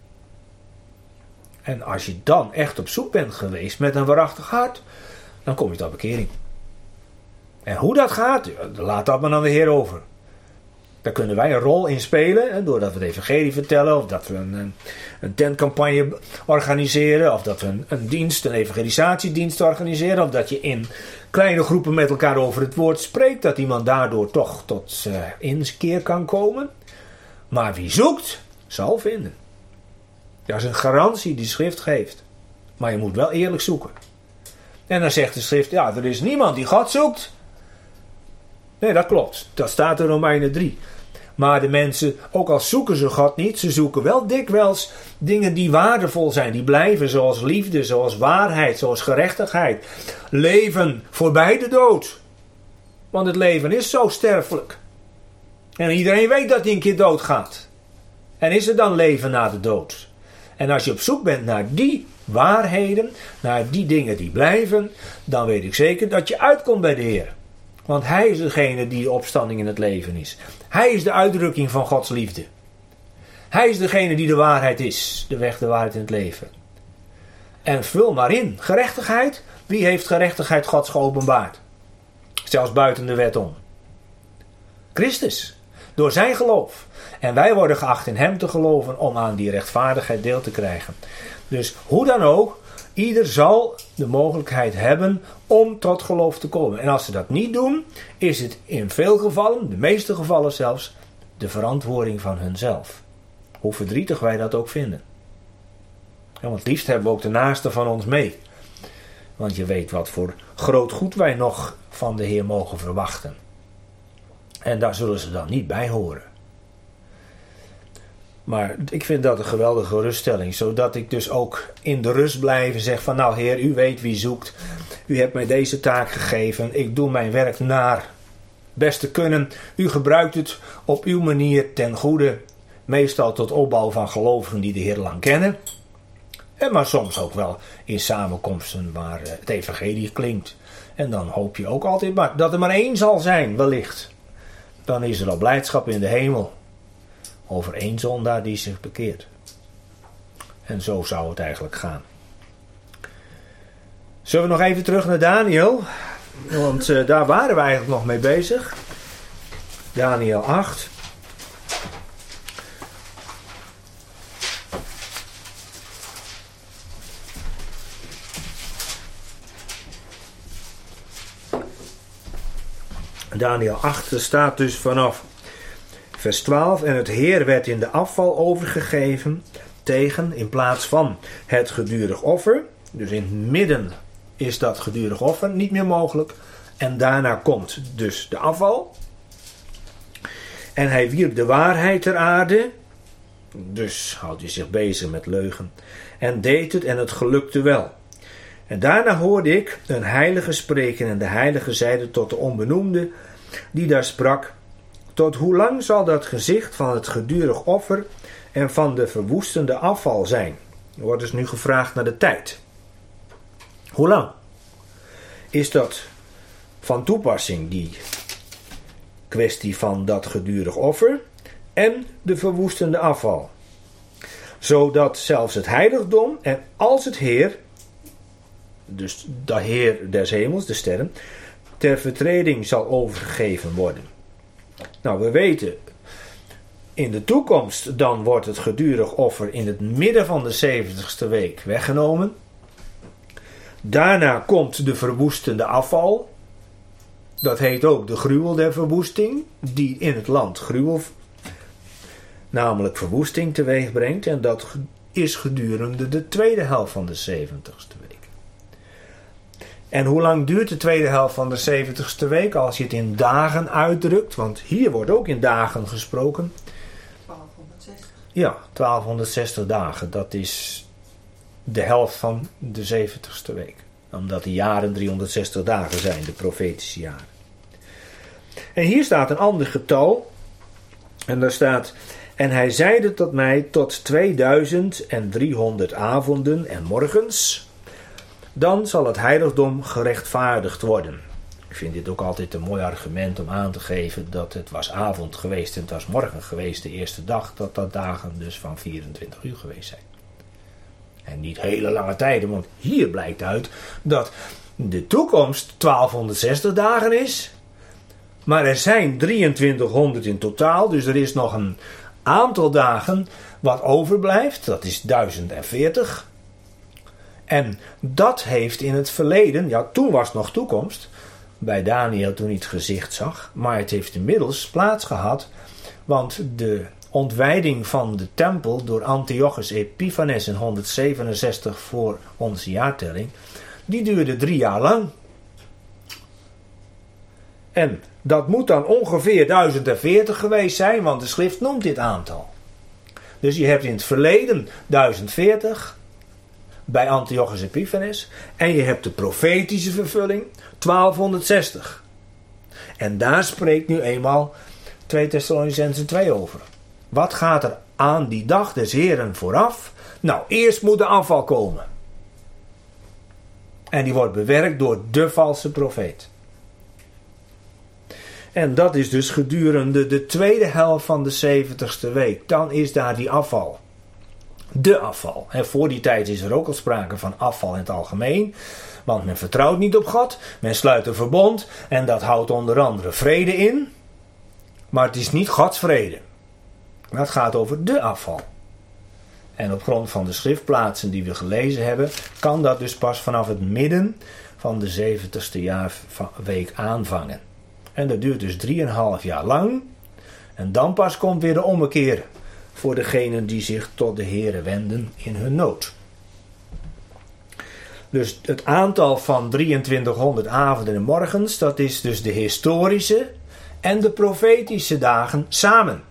En als je dan echt op zoek bent geweest met een waarachtig hart, dan kom je tot bekering. En hoe dat gaat, laat dat maar aan de Heer over. Daar kunnen wij een rol in spelen, doordat we het evangelie vertellen, of dat we een tentcampagne organiseren, of dat we een evangelisatiedienst organiseren, of dat je in kleine groepen met elkaar over het woord spreekt, dat iemand daardoor toch tot inkeer kan komen. Maar wie zoekt, zal vinden. Dat is een garantie die de schrift geeft. Maar je moet wel eerlijk zoeken. En dan zegt de schrift, ja, er is niemand die God zoekt. Nee, dat klopt. Dat staat in Romeinen 3. Maar de mensen, ook al zoeken ze God niet, ze zoeken wel dikwijls dingen die waardevol zijn, die blijven, zoals liefde, zoals waarheid, zoals gerechtigheid. Leven voorbij de dood. Want het leven is zo sterfelijk. En iedereen weet dat hij een keer doodgaat. En is er dan leven na de dood? En als je op zoek bent naar die waarheden, naar die dingen die blijven, dan weet ik zeker dat je uitkomt bij de Heer. Want hij is degene die de opstanding in het leven is. Hij is de uitdrukking van Gods liefde. Hij is degene die de waarheid is. De weg, de waarheid in het leven. En vul maar in. Gerechtigheid. Wie heeft gerechtigheid Gods geopenbaard? Zelfs buiten de wet om. Christus. Door zijn geloof. En wij worden geacht in hem te geloven om aan die rechtvaardigheid deel te krijgen. Dus hoe dan ook. Ieder zal de mogelijkheid hebben om tot geloof te komen. En als ze dat niet doen, is het in veel gevallen, de meeste gevallen zelfs, de verantwoording van hunzelf. Hoe verdrietig wij dat ook vinden. Ja, want het liefst hebben we ook de naaste van ons mee. Want je weet wat voor groot goed wij nog van de Heer mogen verwachten. En daar zullen ze dan niet bij horen. Maar ik vind dat een geweldige ruststelling. Zodat ik dus ook in de rust blijf en zeg van nou Heer, u weet wie zoekt. U hebt mij deze taak gegeven. Ik doe mijn werk naar beste kunnen. U gebruikt het op uw manier ten goede. Meestal tot opbouw van gelovigen die de Heer lang kennen. En maar soms ook wel in samenkomsten waar het evangelie klinkt. En dan hoop je ook altijd maar dat er maar één zal zijn wellicht. Dan is er al blijdschap in de hemel. Over één zondaar die zich bekeert. En zo zou het eigenlijk gaan. Zullen we nog even terug naar Daniel? Want daar waren we eigenlijk nog mee bezig. Daniel 8. Daniel 8 staat dus vanaf vers 12. En het Heer werd in de afval overgegeven tegen, in plaats van het gedurig offer. Dus in het midden is dat gedurig offer niet meer mogelijk. En daarna komt dus de afval. En hij wierp de waarheid ter aarde. Dus houdt hij zich bezig met leugen. En deed het en het gelukte wel. En daarna hoorde ik een heilige spreken. En de heilige zeide tot de onbenoemde die daar sprak. Tot hoe lang zal dat gezicht van het gedurig offer en van de verwoestende afval zijn? Er wordt dus nu gevraagd naar de tijd. Hoe lang is dat van toepassing, die kwestie van dat gedurig offer en de verwoestende afval? Zodat zelfs het heiligdom en als het Heer, dus de Heer des hemels, de sterren, ter vertreding zal overgegeven worden. Nou, we weten, in de toekomst dan wordt het gedurig offer in het midden van de 70ste week weggenomen. Daarna komt de verwoestende afval. Dat heet ook de gruwel der verwoesting, die in het land gruwel, namelijk verwoesting, teweeg brengt. En dat is gedurende de tweede helft van de 70ste week. En hoe lang duurt de tweede helft van de 70ste week als je het in dagen uitdrukt? Want hier wordt ook in dagen gesproken. 1260. Ja, 1260 dagen. Dat is de helft van de 70ste week. Omdat de jaren 360 dagen zijn, de profetische jaren. En hier staat een ander getal. En daar staat: en hij zeide tot mij, tot 2300 avonden en morgens, dan zal het heiligdom gerechtvaardigd worden. Ik vind dit ook altijd een mooi argument om aan te geven dat het was avond geweest en het was morgen geweest, de eerste dag, dat dagen dus van 24 uur geweest zijn. En niet hele lange tijden, want hier blijkt uit dat de toekomst 1260 dagen is. Maar er zijn 2300 in totaal, dus er is nog een aantal dagen wat overblijft. Dat is 1040. En dat heeft in het verleden, ja, toen was het nog toekomst, bij Daniel toen hij het gezicht zag, maar het heeft inmiddels plaats gehad, want de ontwijding van de tempel door Antiochus Epiphanes in 167 voor onze jaartelling, die duurde 3 jaar lang. En dat moet dan ongeveer 1040 geweest zijn, want de schrift noemt dit aantal. Dus je hebt in het verleden 1040 bij Antiochus Epiphanes en je hebt de profetische vervulling 1260. En daar spreekt nu eenmaal 2 Thessalonicenzen 2 over. Wat gaat er aan die dag des Heren vooraf? Nou, eerst moet de afval komen. En die wordt bewerkt door de valse profeet. En dat is dus gedurende de tweede helft van de 70ste week. Dan is daar die afval. De afval. En voor die tijd is er ook al sprake van afval in het algemeen. Want men vertrouwt niet op God. Men sluit een verbond. En dat houdt onder andere vrede in. Maar het is niet Gods vrede. Het gaat over de afval. En op grond van de schriftplaatsen die we gelezen hebben, kan dat dus pas vanaf het midden van de 70ste week aanvangen. En dat duurt dus 3,5 jaar lang. En dan pas komt weer de ommekeer voor degenen die zich tot de Here wenden in hun nood. Dus het aantal van 2300 avonden en morgens, dat is dus de historische en de profetische dagen samen.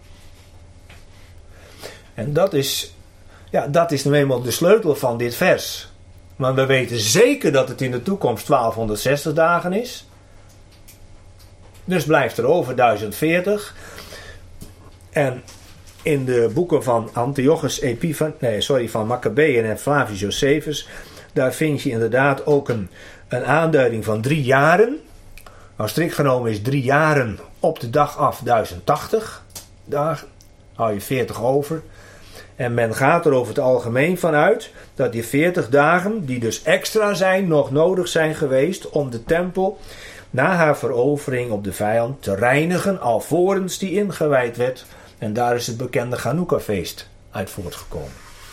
En dat is nu eenmaal de sleutel van dit vers. Maar we weten zeker dat het in de toekomst 1260 dagen is. Dus blijft er over 1040. En in de boeken van Antiochus van Maccabeeën en Flavius Josephus, daar vind je inderdaad ook een aanduiding van 3 jaren. Nou, strikt genomen is 3 jaren op de dag af 1080 dagen. Hou je 40 over. En men gaat er over het algemeen vanuit dat die 40 dagen, die dus extra zijn, nog nodig zijn geweest om de tempel na haar verovering op de vijand te reinigen, alvorens die ingewijd werd. En daar is het bekende Chanukka-feest uit voortgekomen.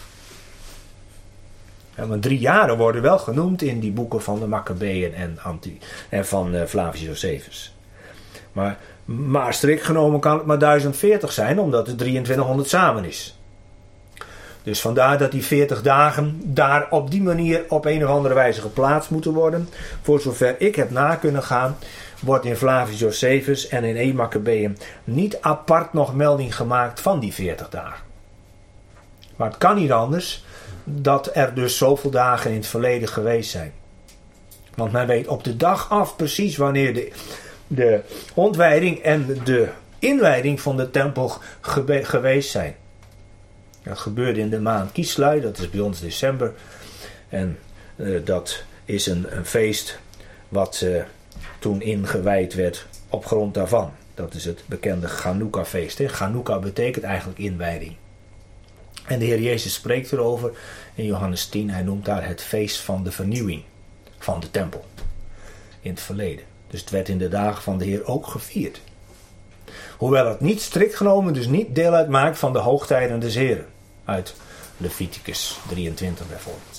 Ja, maar 3 jaren worden wel genoemd in die boeken van de Maccabeeën en van Flavius Josephus. Maar strikt genomen kan het maar 1040 zijn, omdat het 2300 samen is. Dus vandaar dat die 40 dagen daar op die manier op een of andere wijze geplaatst moeten worden. Voor zover ik heb na kunnen gaan, wordt in Flavius Josephus en in 1 Maccabeeën niet apart nog melding gemaakt van die 40 dagen. Maar het kan niet anders dat er dus zoveel dagen in het verleden geweest zijn. Want men weet op de dag af precies wanneer de ontwijding en de inwijding van de tempel geweest zijn. Dat gebeurde in de maand Kislui, dat is bij ons december. En dat is een feest wat toen ingewijd werd op grond daarvan. Dat is het bekende Chanukka-feest. Chanukka betekent eigenlijk inwijding. En de Heer Jezus spreekt erover in Johannes 10. Hij noemt daar het feest van de vernieuwing van de tempel. In het verleden. Dus het werd in de dagen van de Heer ook gevierd. Hoewel het niet strikt genomen dus niet deel uitmaakt van de hoogtijden des Heren. Uit Leviticus 23 bijvoorbeeld.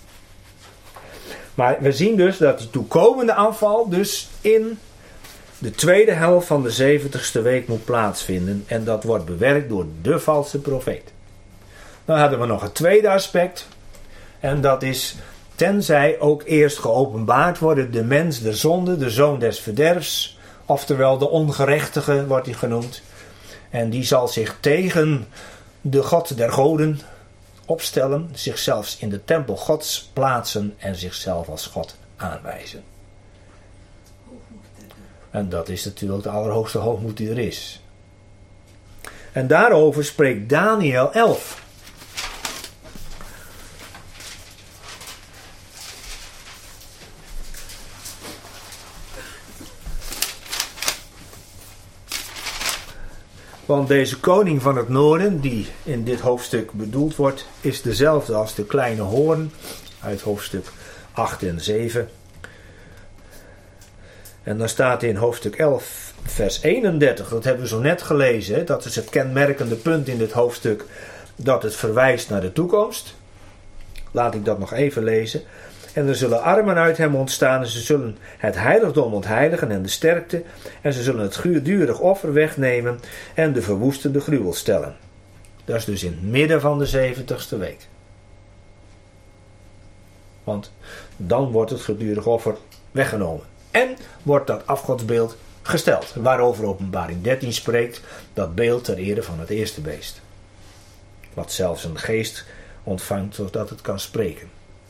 Maar we zien dus dat die toekomende aanval dus in de tweede helft van de 70ste week moet plaatsvinden. En dat wordt bewerkt door de valse profeet. Dan hadden we nog het tweede aspect. En dat is, tenzij ook eerst geopenbaard worden de mens der zonde, de zoon des verderfs. Oftewel de ongerechtige wordt hij genoemd. En die zal zich tegen de God der goden opstellen. Zichzelf in de tempel Gods plaatsen en zichzelf als God aanwijzen. En dat is natuurlijk de allerhoogste hoogmoed die er is. En daarover spreekt Daniel 11. Want deze koning van het noorden, die in dit hoofdstuk bedoeld wordt, is dezelfde als de kleine hoorn uit hoofdstuk 8 en 7. En dan staat in hoofdstuk 11 vers 31, dat hebben we zo net gelezen, dat is het kenmerkende punt in dit hoofdstuk, dat het verwijst naar de toekomst. Laat ik dat nog even lezen. En er zullen armen uit hem ontstaan en ze zullen het heiligdom ontheiligen en de sterkte. En ze zullen het gedurig offer wegnemen en de verwoestende gruwel stellen. Dat is dus in het midden van de 70ste week. Want dan wordt het gedurig offer weggenomen. En wordt dat afgodsbeeld gesteld. Waarover Openbaring 13 spreekt, dat beeld ter ere van het eerste beest. Wat zelfs een geest ontvangt zodat het kan spreken.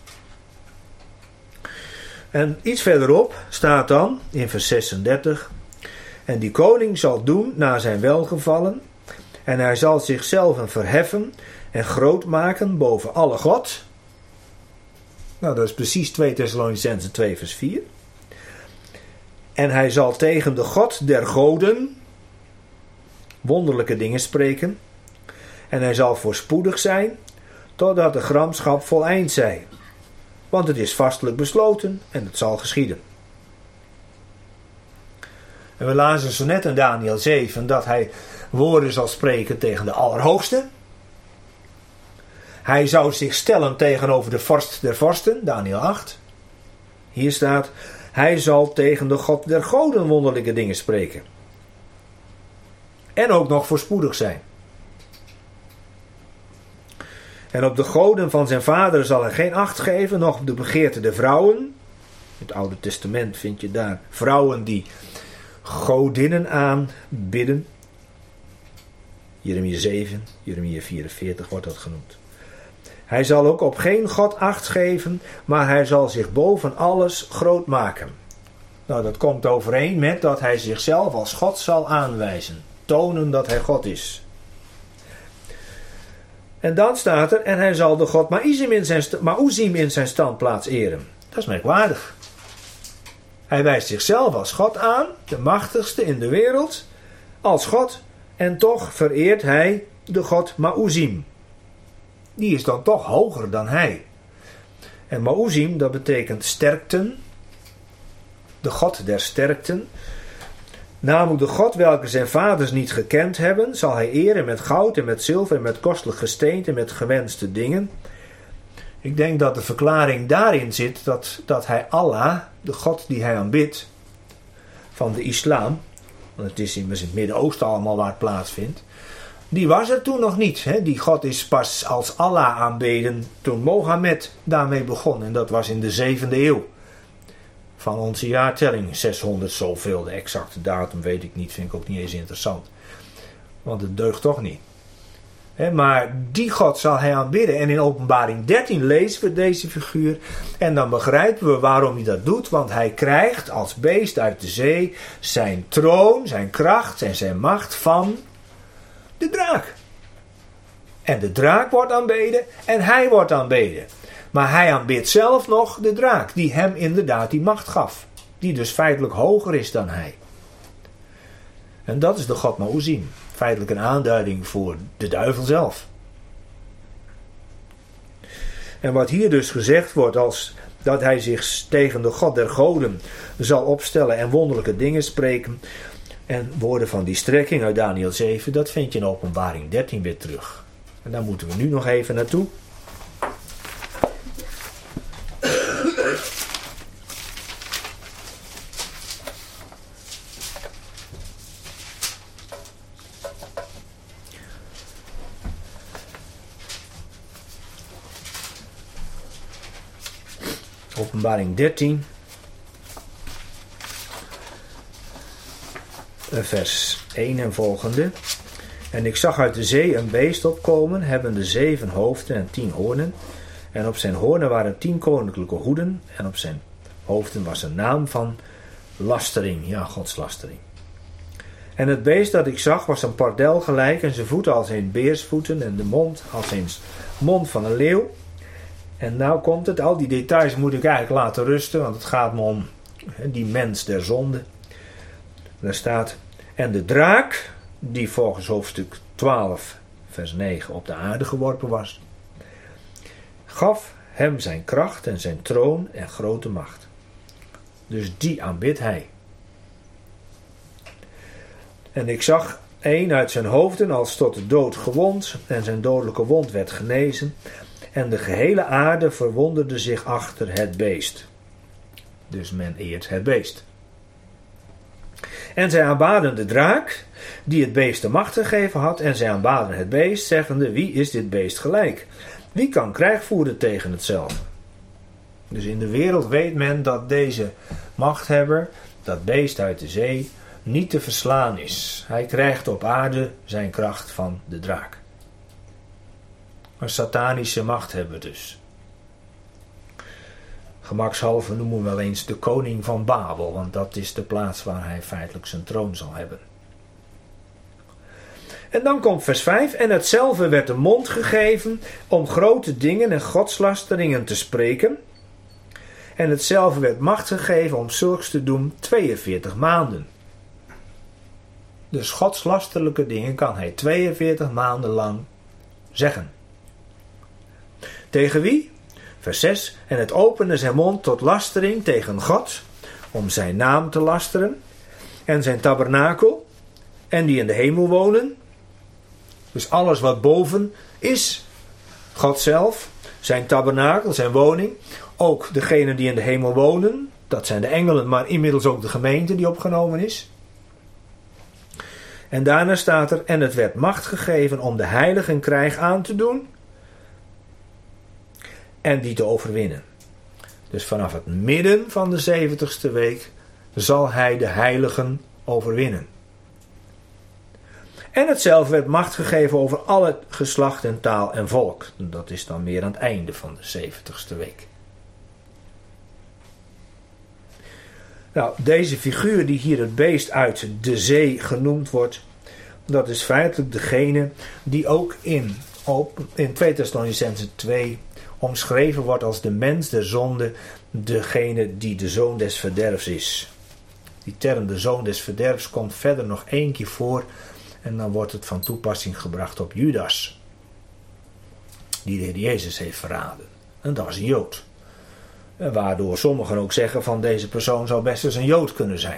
En iets verderop staat dan in vers 36. En die koning zal doen naar zijn welgevallen. En hij zal zichzelf verheffen en groot maken boven alle God. Nou, dat is precies 2 Thessalonicenzen 2 vers 4. En hij zal tegen de God der goden wonderlijke dingen spreken. En hij zal voorspoedig zijn totdat de gramschap voleind zij. Want het is vastelijk besloten en het zal geschieden. En we lazen zo net in Daniel 7 dat hij woorden zal spreken tegen de Allerhoogste. Hij zou zich stellen tegenover de vorst der vorsten, Daniel 8. Hier staat, hij zal tegen de God der goden wonderlijke dingen spreken. En ook nog voorspoedig zijn. En op de goden van zijn vader zal hij geen acht geven, nog op de begeerte der vrouwen. In het Oude Testament vind je daar vrouwen die godinnen aanbidden. Jeremia 7, Jeremia 44 wordt dat genoemd. Hij zal ook op geen God acht geven, maar hij zal zich boven alles groot maken. Nou, dat komt overeen met dat hij zichzelf als God zal aanwijzen. Tonen dat hij God is. En dan staat er, en hij zal de God Ma'uzim in zijn standplaats eren. Dat is merkwaardig. Hij wijst zichzelf als God aan, de machtigste in de wereld, als God. En toch vereert hij de God Ma'uzim. Die is dan toch hoger dan hij. En Ma'uzim, dat betekent sterkten. De God der sterkten. Namelijk de God welke zijn vaders niet gekend hebben, zal hij eren met goud en met zilver en met kostelijk gesteente en met gewenste dingen. Ik denk dat de verklaring daarin zit dat hij Allah, de God die hij aanbidt van de islam, want het is immers in het Midden-Oosten allemaal waar het plaatsvindt, die was er toen nog niet. Hè? Die God is pas als Allah aanbeden toen Mohammed daarmee begon. En dat was in de 7e eeuw van onze jaartelling. 600 zoveel, de exacte datum weet ik niet, vind ik ook niet eens interessant. Want het deugt toch niet. Maar die God zal hij aanbidden. En in Openbaring 13 lezen we deze figuur. En dan begrijpen we waarom hij dat doet. Want hij krijgt als beest uit de zee zijn troon, zijn kracht en zijn macht van de draak. En de draak wordt aanbeden en hij wordt aanbeden. Maar hij aanbidt zelf nog de draak, die hem inderdaad die macht gaf. Die dus feitelijk hoger is dan hij. En dat is de God Ma'uzim. Feitelijk een aanduiding voor de duivel zelf. En wat hier dus gezegd wordt als dat hij zich tegen de God der goden zal opstellen en wonderlijke dingen spreken. En woorden van die strekking uit Daniel 7, dat vind je in Openbaring 13 weer terug. En daar moeten we nu nog even naartoe. Openbaring 13, vers 1 en volgende. En ik zag uit de zee een beest opkomen, hebbende 7 hoofden en 10 hoornen. En op zijn hoornen waren 10 koninklijke hoeden. En op zijn hoofden was een naam van lastering, ja, godslastering. En het beest dat ik zag was een pardel gelijk, en zijn voeten als een beersvoeten, en de mond als een mond van een leeuw. En nou komt het, al die details moet ik eigenlijk laten rusten, want het gaat me om die mens der zonde. Daar staat, en de draak, die volgens hoofdstuk 12, vers 9 op de aarde geworpen was, gaf hem zijn kracht en zijn troon en grote macht. Dus die aanbidt hij. En ik zag een uit zijn hoofden als tot de dood gewond, en zijn dodelijke wond werd genezen. En de gehele aarde verwonderde zich achter het beest. Dus men eert het beest. En zij aanbaden de draak, die het beest de macht gegeven had. En zij aanbaden het beest, zeggende, wie is dit beest gelijk? Wie kan krijg voeren tegen hetzelfde? Dus in de wereld weet men dat deze machthebber, dat beest uit de zee, niet te verslaan is. Hij krijgt op aarde zijn kracht van de draak. Een satanische machthebber dus. Gemakshalve noemen we wel eens de koning van Babel, want dat is de plaats waar hij feitelijk zijn troon zal hebben. En dan komt vers 5. En hetzelfde werd de mond gegeven om grote dingen en godslasteringen te spreken. En hetzelfde werd macht gegeven om zulks te doen 42 maanden. Dus godslasterlijke dingen kan hij 42 maanden lang zeggen. Tegen wie? Vers 6. En het opende zijn mond tot lastering tegen God, om zijn naam te lasteren, en zijn tabernakel, en die in de hemel wonen. Dus alles wat boven is, God zelf, zijn tabernakel, zijn woning. Ook degenen die in de hemel wonen, dat zijn de engelen, maar inmiddels ook de gemeente die opgenomen is. En daarna staat er, en het werd macht gegeven om de heiligen krijg aan te doen en die te overwinnen. Dus vanaf het midden van de 70ste week zal hij de heiligen overwinnen. En hetzelfde werd macht gegeven over alle geslacht en taal en volk. Dat is dan meer aan het einde van de 70ste week. Nou, deze figuur die hier het beest uit de zee genoemd wordt, dat is feitelijk degene die ook in 2 Thessalonicenzen 2 omschreven wordt als de mens der zonde, degene die de zoon des verderfs is. Die term de zoon des verderfs komt verder nog 1 keer voor en dan wordt het van toepassing gebracht op Judas, die de Heer Jezus heeft verraden. En dat was een Jood. En waardoor sommigen ook zeggen van deze persoon zou best eens een Jood kunnen zijn.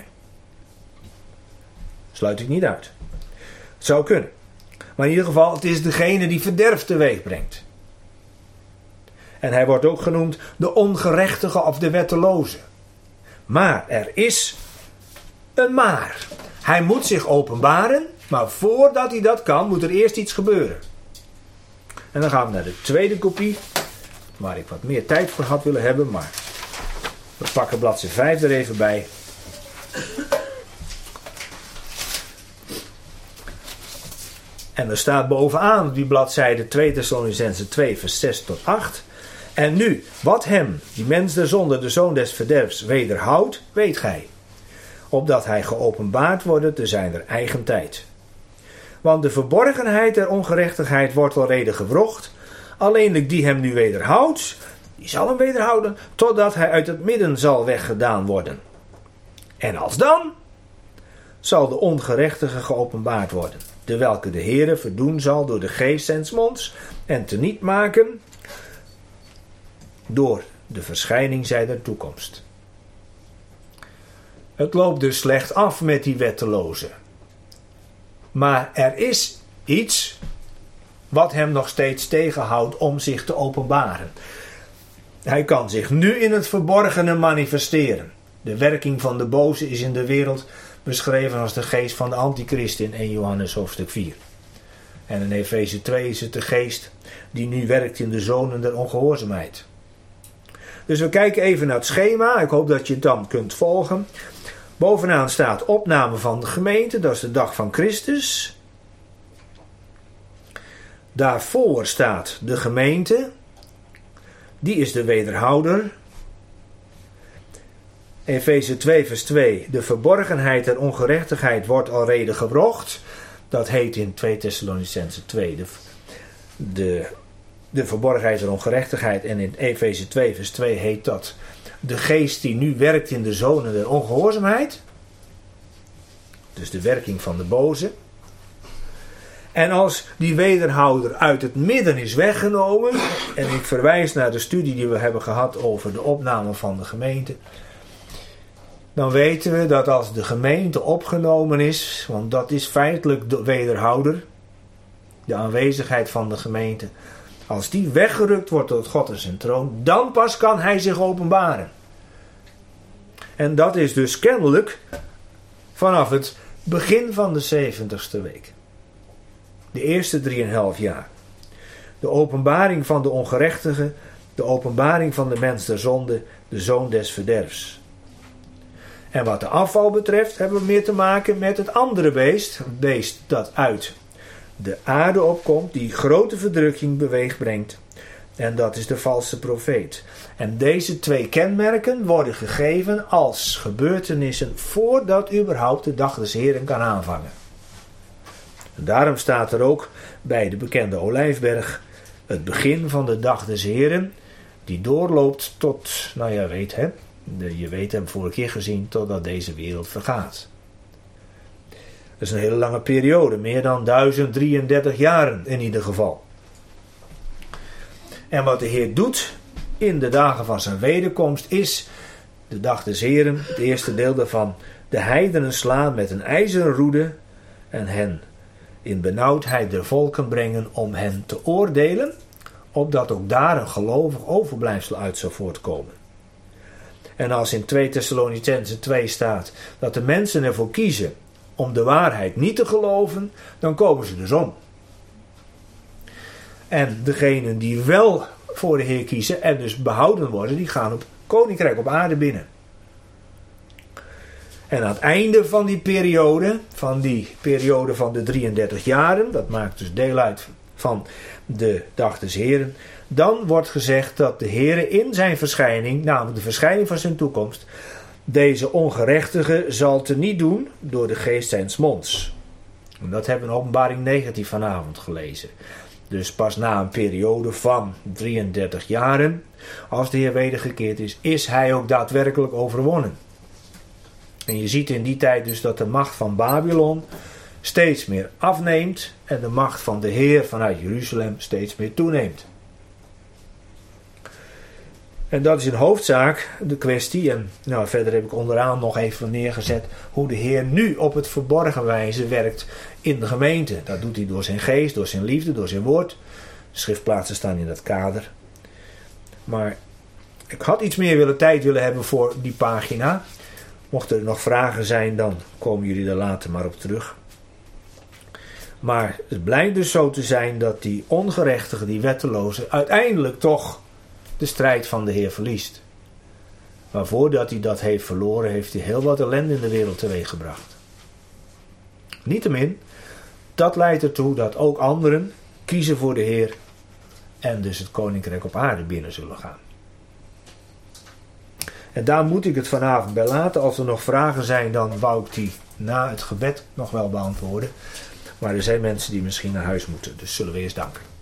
Sluit ik niet uit. Het zou kunnen. Maar in ieder geval, het is degene die verderf teweeg brengt. En hij wordt ook genoemd de ongerechtige of de wetteloze. Maar er is een maar. Hij moet zich openbaren, maar voordat hij dat kan, moet er eerst iets gebeuren. En dan gaan we naar de tweede kopie, waar ik wat meer tijd voor had willen hebben, maar we pakken bladzijde 5 er even bij. En er staat bovenaan die bladzijde 2 Thessalonicenzen 2 vers 6 tot 8. En nu, wat hem, die mens der zonde, de zoon des verderfs, wederhoudt, weet gij. Opdat hij geopenbaard worden te zijner eigen tijd. Want de verborgenheid der ongerechtigheid wordt alrede gewrocht. Alleenlijk die hem nu wederhoudt, die zal hem wederhouden, totdat hij uit het midden zal weggedaan worden. En alsdan zal de ongerechtige geopenbaard worden, de welke de Heere verdoen zal door de geest zijns monds en teniet maken door de verschijning zijner toekomst. Het loopt dus slecht af met die wetteloze. Maar er is iets wat hem nog steeds tegenhoudt om zich te openbaren. Hij kan zich nu in het verborgene manifesteren. De werking van de boze is in de wereld beschreven als de geest van de antichrist in 1 Johannes hoofdstuk 4. En in Efeze 2 is het de geest die nu werkt in de zonen der ongehoorzaamheid. Dus we kijken even naar het schema. Ik hoop dat je het dan kunt volgen. Bovenaan staat opname van de gemeente. Dat is de dag van Christus. Daarvoor staat de gemeente. Die is de wederhouder. Efeze 2 vers 2. De verborgenheid der ongerechtigheid wordt alrede gewrocht. Dat heet in 2 Thessalonicenzen 2 de verborgenheid der ongerechtigheid. En in Efeze 2 vers 2 heet dat de geest die nu werkt in de zonen der ongehoorzaamheid. Dus de werking van de boze. En als die wederhouder uit het midden is weggenomen. En ik verwijs naar de studie die we hebben gehad over de opname van de gemeente. Dan weten we dat als de gemeente opgenomen is. Want dat is feitelijk de wederhouder. De aanwezigheid van de gemeente. Als die weggerukt wordt tot God en zijn troon. Dan pas kan hij zich openbaren. En dat is dus kennelijk vanaf het begin van de 70ste week. De eerste 3,5 jaar. De openbaring van de ongerechtige. De openbaring van de mens der zonde. De zoon des verderfs. En wat de afval betreft hebben we meer te maken met het andere beest. Het beest dat uit de aarde opkomt. Die grote verdrukking beweeg brengt. En dat is de valse profeet. En deze 2 kenmerken worden gegeven als gebeurtenissen voordat überhaupt de dag des Heeren kan aanvangen. En daarom staat er ook bij de bekende Olijfberg het begin van de dag des Heeren. Die doorloopt tot, nou ja weet hè. Je weet hem vorige keer gezien totdat deze wereld vergaat. Dat is een hele lange periode. Meer dan 1033 jaren in ieder geval. En wat de Heer doet in de dagen van zijn wederkomst is de dag des Heren, het eerste deel daarvan, de heidenen slaan met een ijzeren roede en hen in benauwdheid der volken brengen om hen te oordelen, opdat ook daar een gelovig overblijfsel uit zou voortkomen. En als in 2 Thessalonicenzen 2 staat dat de mensen ervoor kiezen om de waarheid niet te geloven, dan komen ze dus om. En degenen die wel voor de Heer kiezen en dus behouden worden, die gaan op koninkrijk op aarde binnen. En aan het einde van die periode van de 33 jaren, dat maakt dus deel uit van de dag des Heren, dan wordt gezegd dat de Heer in zijn verschijning, namelijk de verschijning van zijn toekomst, deze ongerechtige zal teniet doen door de geest zijns monds. En dat hebben we in Openbaring 19 vanavond gelezen. Dus pas na een periode van 33 jaren, als de Heer wedergekeerd is, is hij ook daadwerkelijk overwonnen. En je ziet in die tijd dus dat de macht van Babylon steeds meer afneemt en de macht van de Heer vanuit Jeruzalem steeds meer toeneemt. En dat is in hoofdzaak de kwestie. En nou, verder heb ik onderaan nog even neergezet hoe de Heer nu op het verborgen wijze werkt in de gemeente. Dat doet hij door zijn geest, door zijn liefde, door zijn woord. De schriftplaatsen staan in dat kader. Maar ik had iets meer tijd willen hebben voor die pagina. Mochten er nog vragen zijn, dan komen jullie er later maar op terug. Maar het blijkt dus zo te zijn dat die ongerechtige, die wetteloze, uiteindelijk toch de strijd van de Heer verliest. Maar voordat hij dat heeft verloren, heeft hij heel wat ellende in de wereld teweeggebracht. Niettemin, dat leidt ertoe dat ook anderen kiezen voor de Heer en dus het koninkrijk op aarde binnen zullen gaan. En daar moet ik het vanavond bij laten. Als er nog vragen zijn, dan wou ik die na het gebed nog wel beantwoorden. Maar er zijn mensen die misschien naar huis moeten, dus zullen we eerst danken.